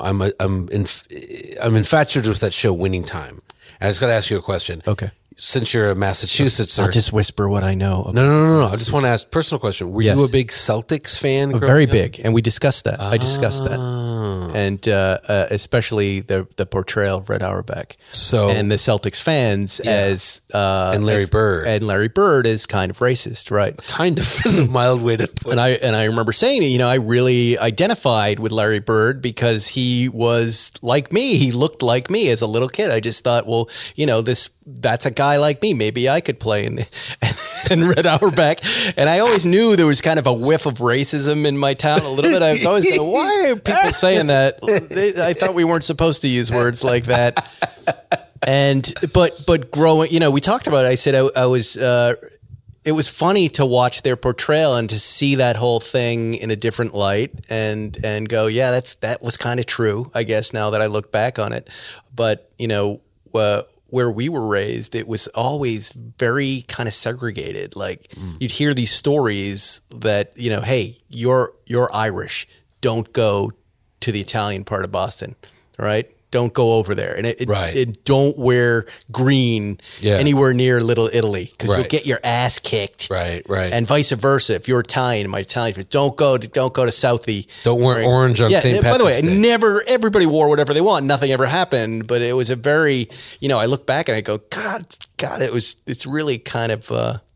infatuated with that show Winning Time. And I just got to ask you a question. Okay. Since you're a Massachusetts, I'll just whisper what I know. No. I just want to ask a personal question. Were you a big Celtics fan? Very big, and we discussed that. I discussed that, and especially the portrayal of Red Auerbach. So and the Celtics fans and Larry Bird is kind of racist, right? Kind of is a mild way to put it. And I remember saying, I really identified with Larry Bird because he was like me. He looked like me as a little kid. I just thought, well, that's a guy like me. Maybe I could play in Red Auerbach. And I always knew there was kind of a whiff of racism in my town a little bit. I was always going, why are people saying that? I thought we weren't supposed to use words like that. But growing, we talked about it. I said I was it was funny to watch their portrayal and to see that whole thing in a different light and go, yeah, that was kind of true, I guess, now that I look back on it. But, where we were raised, it was always very kind of segregated. Like you'd hear these stories that, hey, you're Irish, don't go to the Italian part of Boston, right? Don't go over there. And it don't wear green anywhere near Little Italy because you'll get your ass kicked. Right. And vice versa. If you're Italian, my Italian, don't go to Southie. Don't wear orange on St. Patrick's By the way, Day. everybody wore whatever they want. Nothing ever happened, but it was a very, I look back and I go, God, it's really kind of,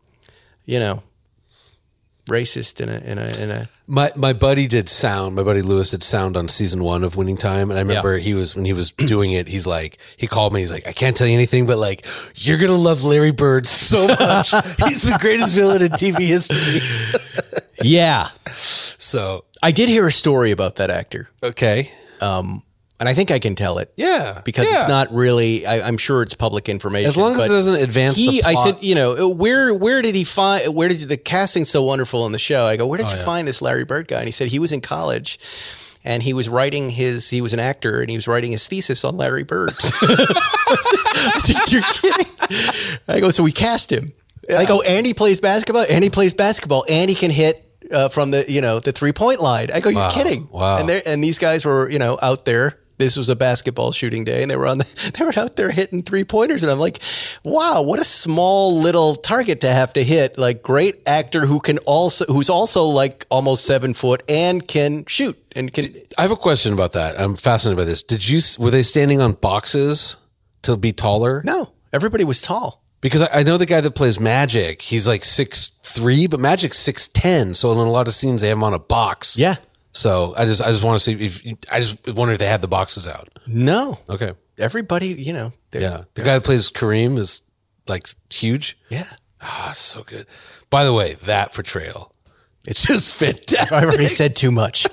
racist in a. My buddy did sound. My buddy Lewis did sound on season 1 of Winning Time, and I remember when he was doing it, he's like, he called me. He's like, I can't tell you anything, but like, you're gonna love Larry Bird so much. He's the greatest villain in TV history. Yeah. So I did hear a story about that actor. Okay. And I think I can tell it. Yeah. Because it's not really, I'm sure it's public information. As long as it doesn't advance the plot. I said, where did the casting's so wonderful in the show? I go, where did you find this Larry Bird guy? And he said he was in college and he was he was an actor and he was writing his thesis on Larry Bird. I said, you're kidding? I go, so we cast him. Yeah. I go, and he plays basketball, and he can hit from the 3-point line. I go, you're kidding? Wow. And these guys were out there. This was a basketball shooting day, and they were out there hitting 3-pointers, and I'm like, wow, what a small little target to have to hit. Like, great actor who's also like almost 7 foot and can shoot and can. I have a question about that. I'm fascinated by this. Were they standing on boxes to be taller? No, everybody was tall. Because I know the guy that plays Magic, he's like 6'3", but Magic's 6'10", so in a lot of scenes they have him on a box. Yeah. So I just want to see I just wonder if they had the boxes out. No. Okay. Everybody, the guy that plays Kareem is like huge. Yeah. Ah, so good. By the way, that portrayal, it's just fantastic. I already said too much.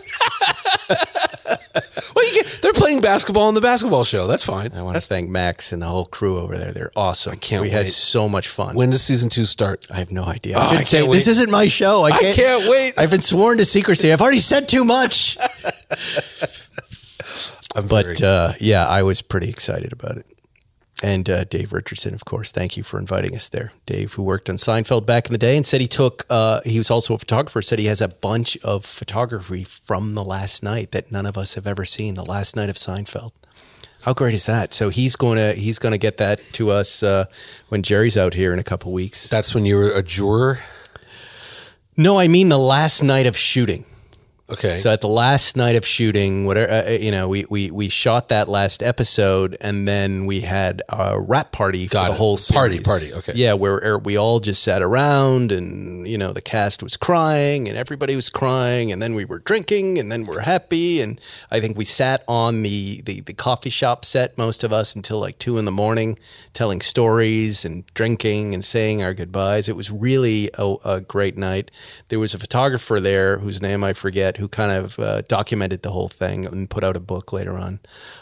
Well, they're playing basketball on the basketball show. That's fine. I want to thank Max and the whole crew over there. They're awesome. We had so much fun. When does season 2 start? I have no idea. Oh, I can't wait. This isn't my show. I can't wait. I've been sworn to secrecy. I've already said too much. I was pretty excited about it. And Dave Richardson, of course, thank you for inviting us there. Dave, who worked on Seinfeld back in the day and said he was also a photographer, said he has a bunch of photography from the last night that none of us have ever seen, the last night of Seinfeld. How great is that? So he's going to get that to us when Jerry's out here in a couple weeks. That's when you were a juror? No, I mean the last night of shooting. Okay. So at the last night of shooting, we shot that last episode, and then we had a rap party for the whole series. Party. Okay. Yeah, where we all just sat around, and the cast was crying, and everybody was crying, and then we were drinking, and then we're happy, and I think we sat on the coffee shop set, most of us, until like 2 a.m, telling stories and drinking and saying our goodbyes. It was really a great night. There was a photographer there whose name I forget, who kind of documented the whole thing and put out a book later on.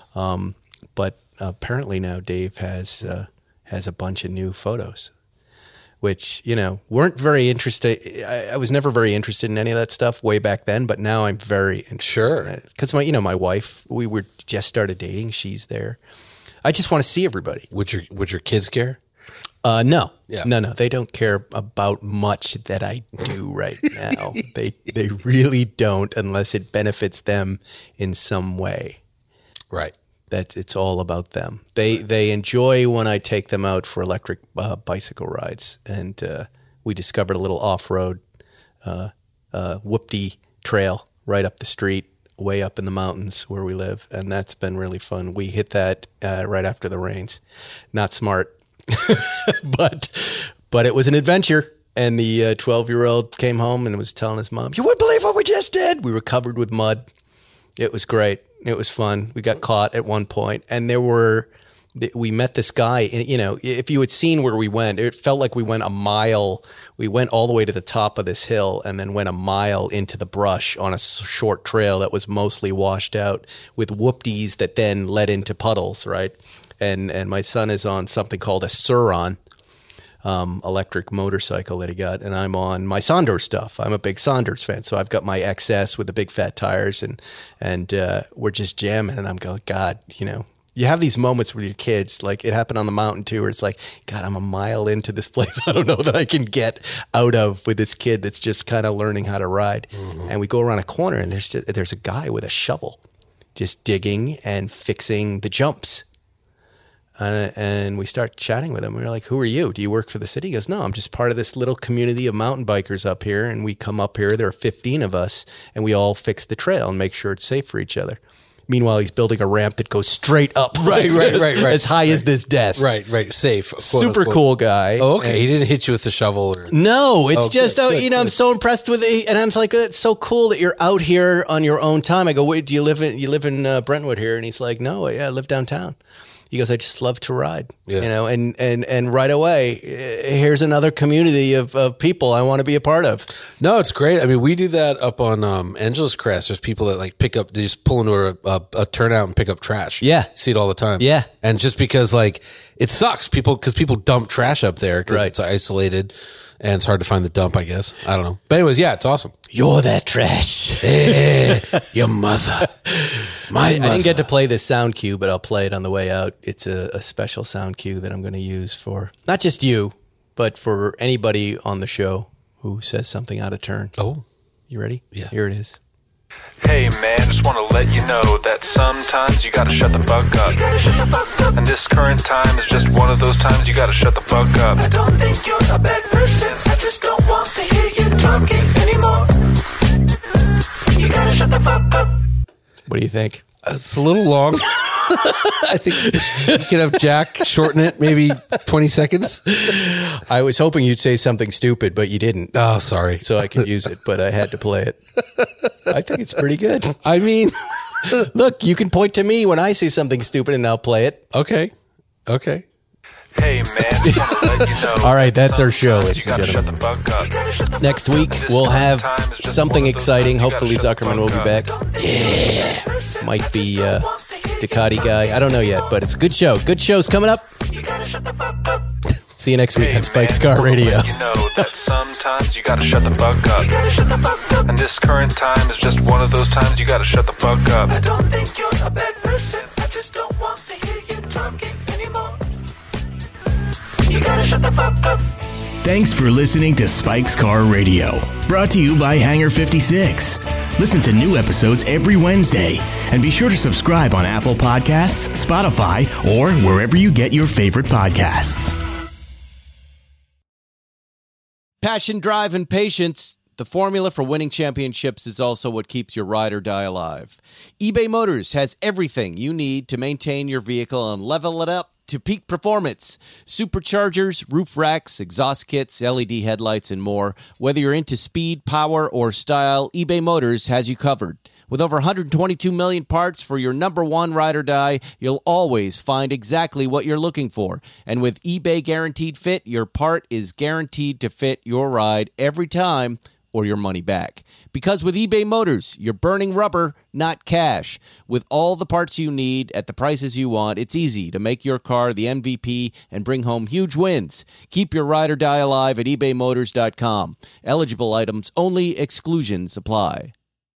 But apparently now Dave has a bunch of new photos, which, weren't very interested. I was never very interested in any of that stuff way back then, but now I'm very interested. Sure. Because my wife, we were just started dating. She's there. I just want to see everybody. Would your kids care? No. Yeah. No. They don't care about much that I do right now. They really don't, unless it benefits them in some way. Right. That it's all about them. They enjoy when I take them out for electric bicycle rides, and we discovered a little off-road whoopty trail right up the street, way up in the mountains where we live, and that's been really fun. We hit that right after the rains. Not smart. but it was an adventure, and the 12-year-old came home and was telling his mom, "You wouldn't believe what we just did." We were covered with mud. It was great. It was fun. We got caught at one point, and we met this guy. If you had seen where we went, it felt like we went a mile. We went all the way to the top of this hill and then went a mile into the brush on a short trail that was mostly washed out with whoopties that then led into puddles, right? And my son is on something called a Sur-Ron, electric motorcycle that he got, and I'm on my Sondor stuff. I'm a big Sondors fan, so I've got my XS with the big fat tires, and we're just jamming, and I'm going, God, you have these moments with your kids, like it happened on the mountain too, where it's like, God, I'm a mile into this place I don't know that I can get out of with this kid that's just kind of learning how to ride. Mm-hmm. And we go around a corner and there's a guy with a shovel just digging and fixing the jumps. And we start chatting with him. We're like, who are you? Do you work for the city? He goes, no, I'm just part of this little community of mountain bikers up here. And we come up here, there are 15 of us, and we all fix the trail and make sure it's safe for each other. Meanwhile, he's building a ramp that goes straight up. Right. As high as this desk. Right. Safe. Super cool guy. Oh, okay. He didn't hit you with the shovel? No, it's just, good. I'm so impressed with it. And I'm like, it's so cool that you're out here on your own time. I go, wait, do you live in Brentwood here? And he's like, no, I live downtown. He goes, I just love to ride, and right away, here's another community of people I want to be a part of. No, it's great. I mean, we do that up on Angeles Crest. There's people that like pick up, they just pull into a turnout and pick up trash. Yeah. See it all the time. Yeah. And just because like it sucks, because people dump trash up there because right. It's isolated and it's hard to find the dump, I guess. I don't know. But anyways, yeah, it's awesome. You're that trash. Your mother. I didn't get to play this sound cue, but I'll play it on the way out. It's a special sound cue that I'm going to use for not just you, but for anybody on the show who says something out of turn. Oh. You ready? Yeah. Here it is. Hey man, just want to let you know that sometimes you gotta shut the fuck up. And this current time is just one of those times you gotta shut the fuck up. I don't think you're a bad person, I just don't want to hear you talking anymore. You gotta shut the fuck up. What do you think? It's a little long. I think you could have Jack shorten it, maybe 20 seconds. I was hoping you'd say something stupid, but you didn't. Oh, sorry. So I could use it, but I had to play it. I think it's pretty good. I mean, look, you can point to me when I say something stupid and I'll play it. Okay. Hey man, just want to let you know. All right, that's our show, you ladies and gotta shut gentlemen. the fuck up. Next week, we'll have something exciting. Hopefully, Zuckerman will be back. Yeah. Might be Ducati guy. I don't know yet, but it's a good show. Good shows coming up. See you next week on Spike's Car Radio. You know that sometimes you gotta shut the fuck up. And this current time is just one of those times you gotta shut the fuck up. I don't think you're a bad person, I just don't want to hear you talking anymore. You gotta shut the fuck up. Thanks for listening to Spike's Car Radio, brought to you by Hangar 56. Listen to new episodes every Wednesday, and be sure to subscribe on Apple Podcasts, Spotify, or wherever you get your favorite podcasts. Passion, drive, and patience. The formula for winning championships is also what keeps your ride or die alive. eBay Motors has everything you need to maintain your vehicle and level it up to peak performance. Superchargers, roof racks, exhaust kits, LED headlights, and more. Whether you're into speed, power, or style, eBay Motors has you covered. With over 122 million parts for your number one ride or die, you'll always find exactly what you're looking for. And with eBay Guaranteed Fit, your part is guaranteed to fit your ride every time, or your money back. Because with eBay Motors, you're burning rubber, not cash. With all the parts you need at the prices you want, it's easy to make your car the MVP and bring home huge wins. Keep your ride or die alive at ebaymotors.com. Eligible items only, exclusions apply.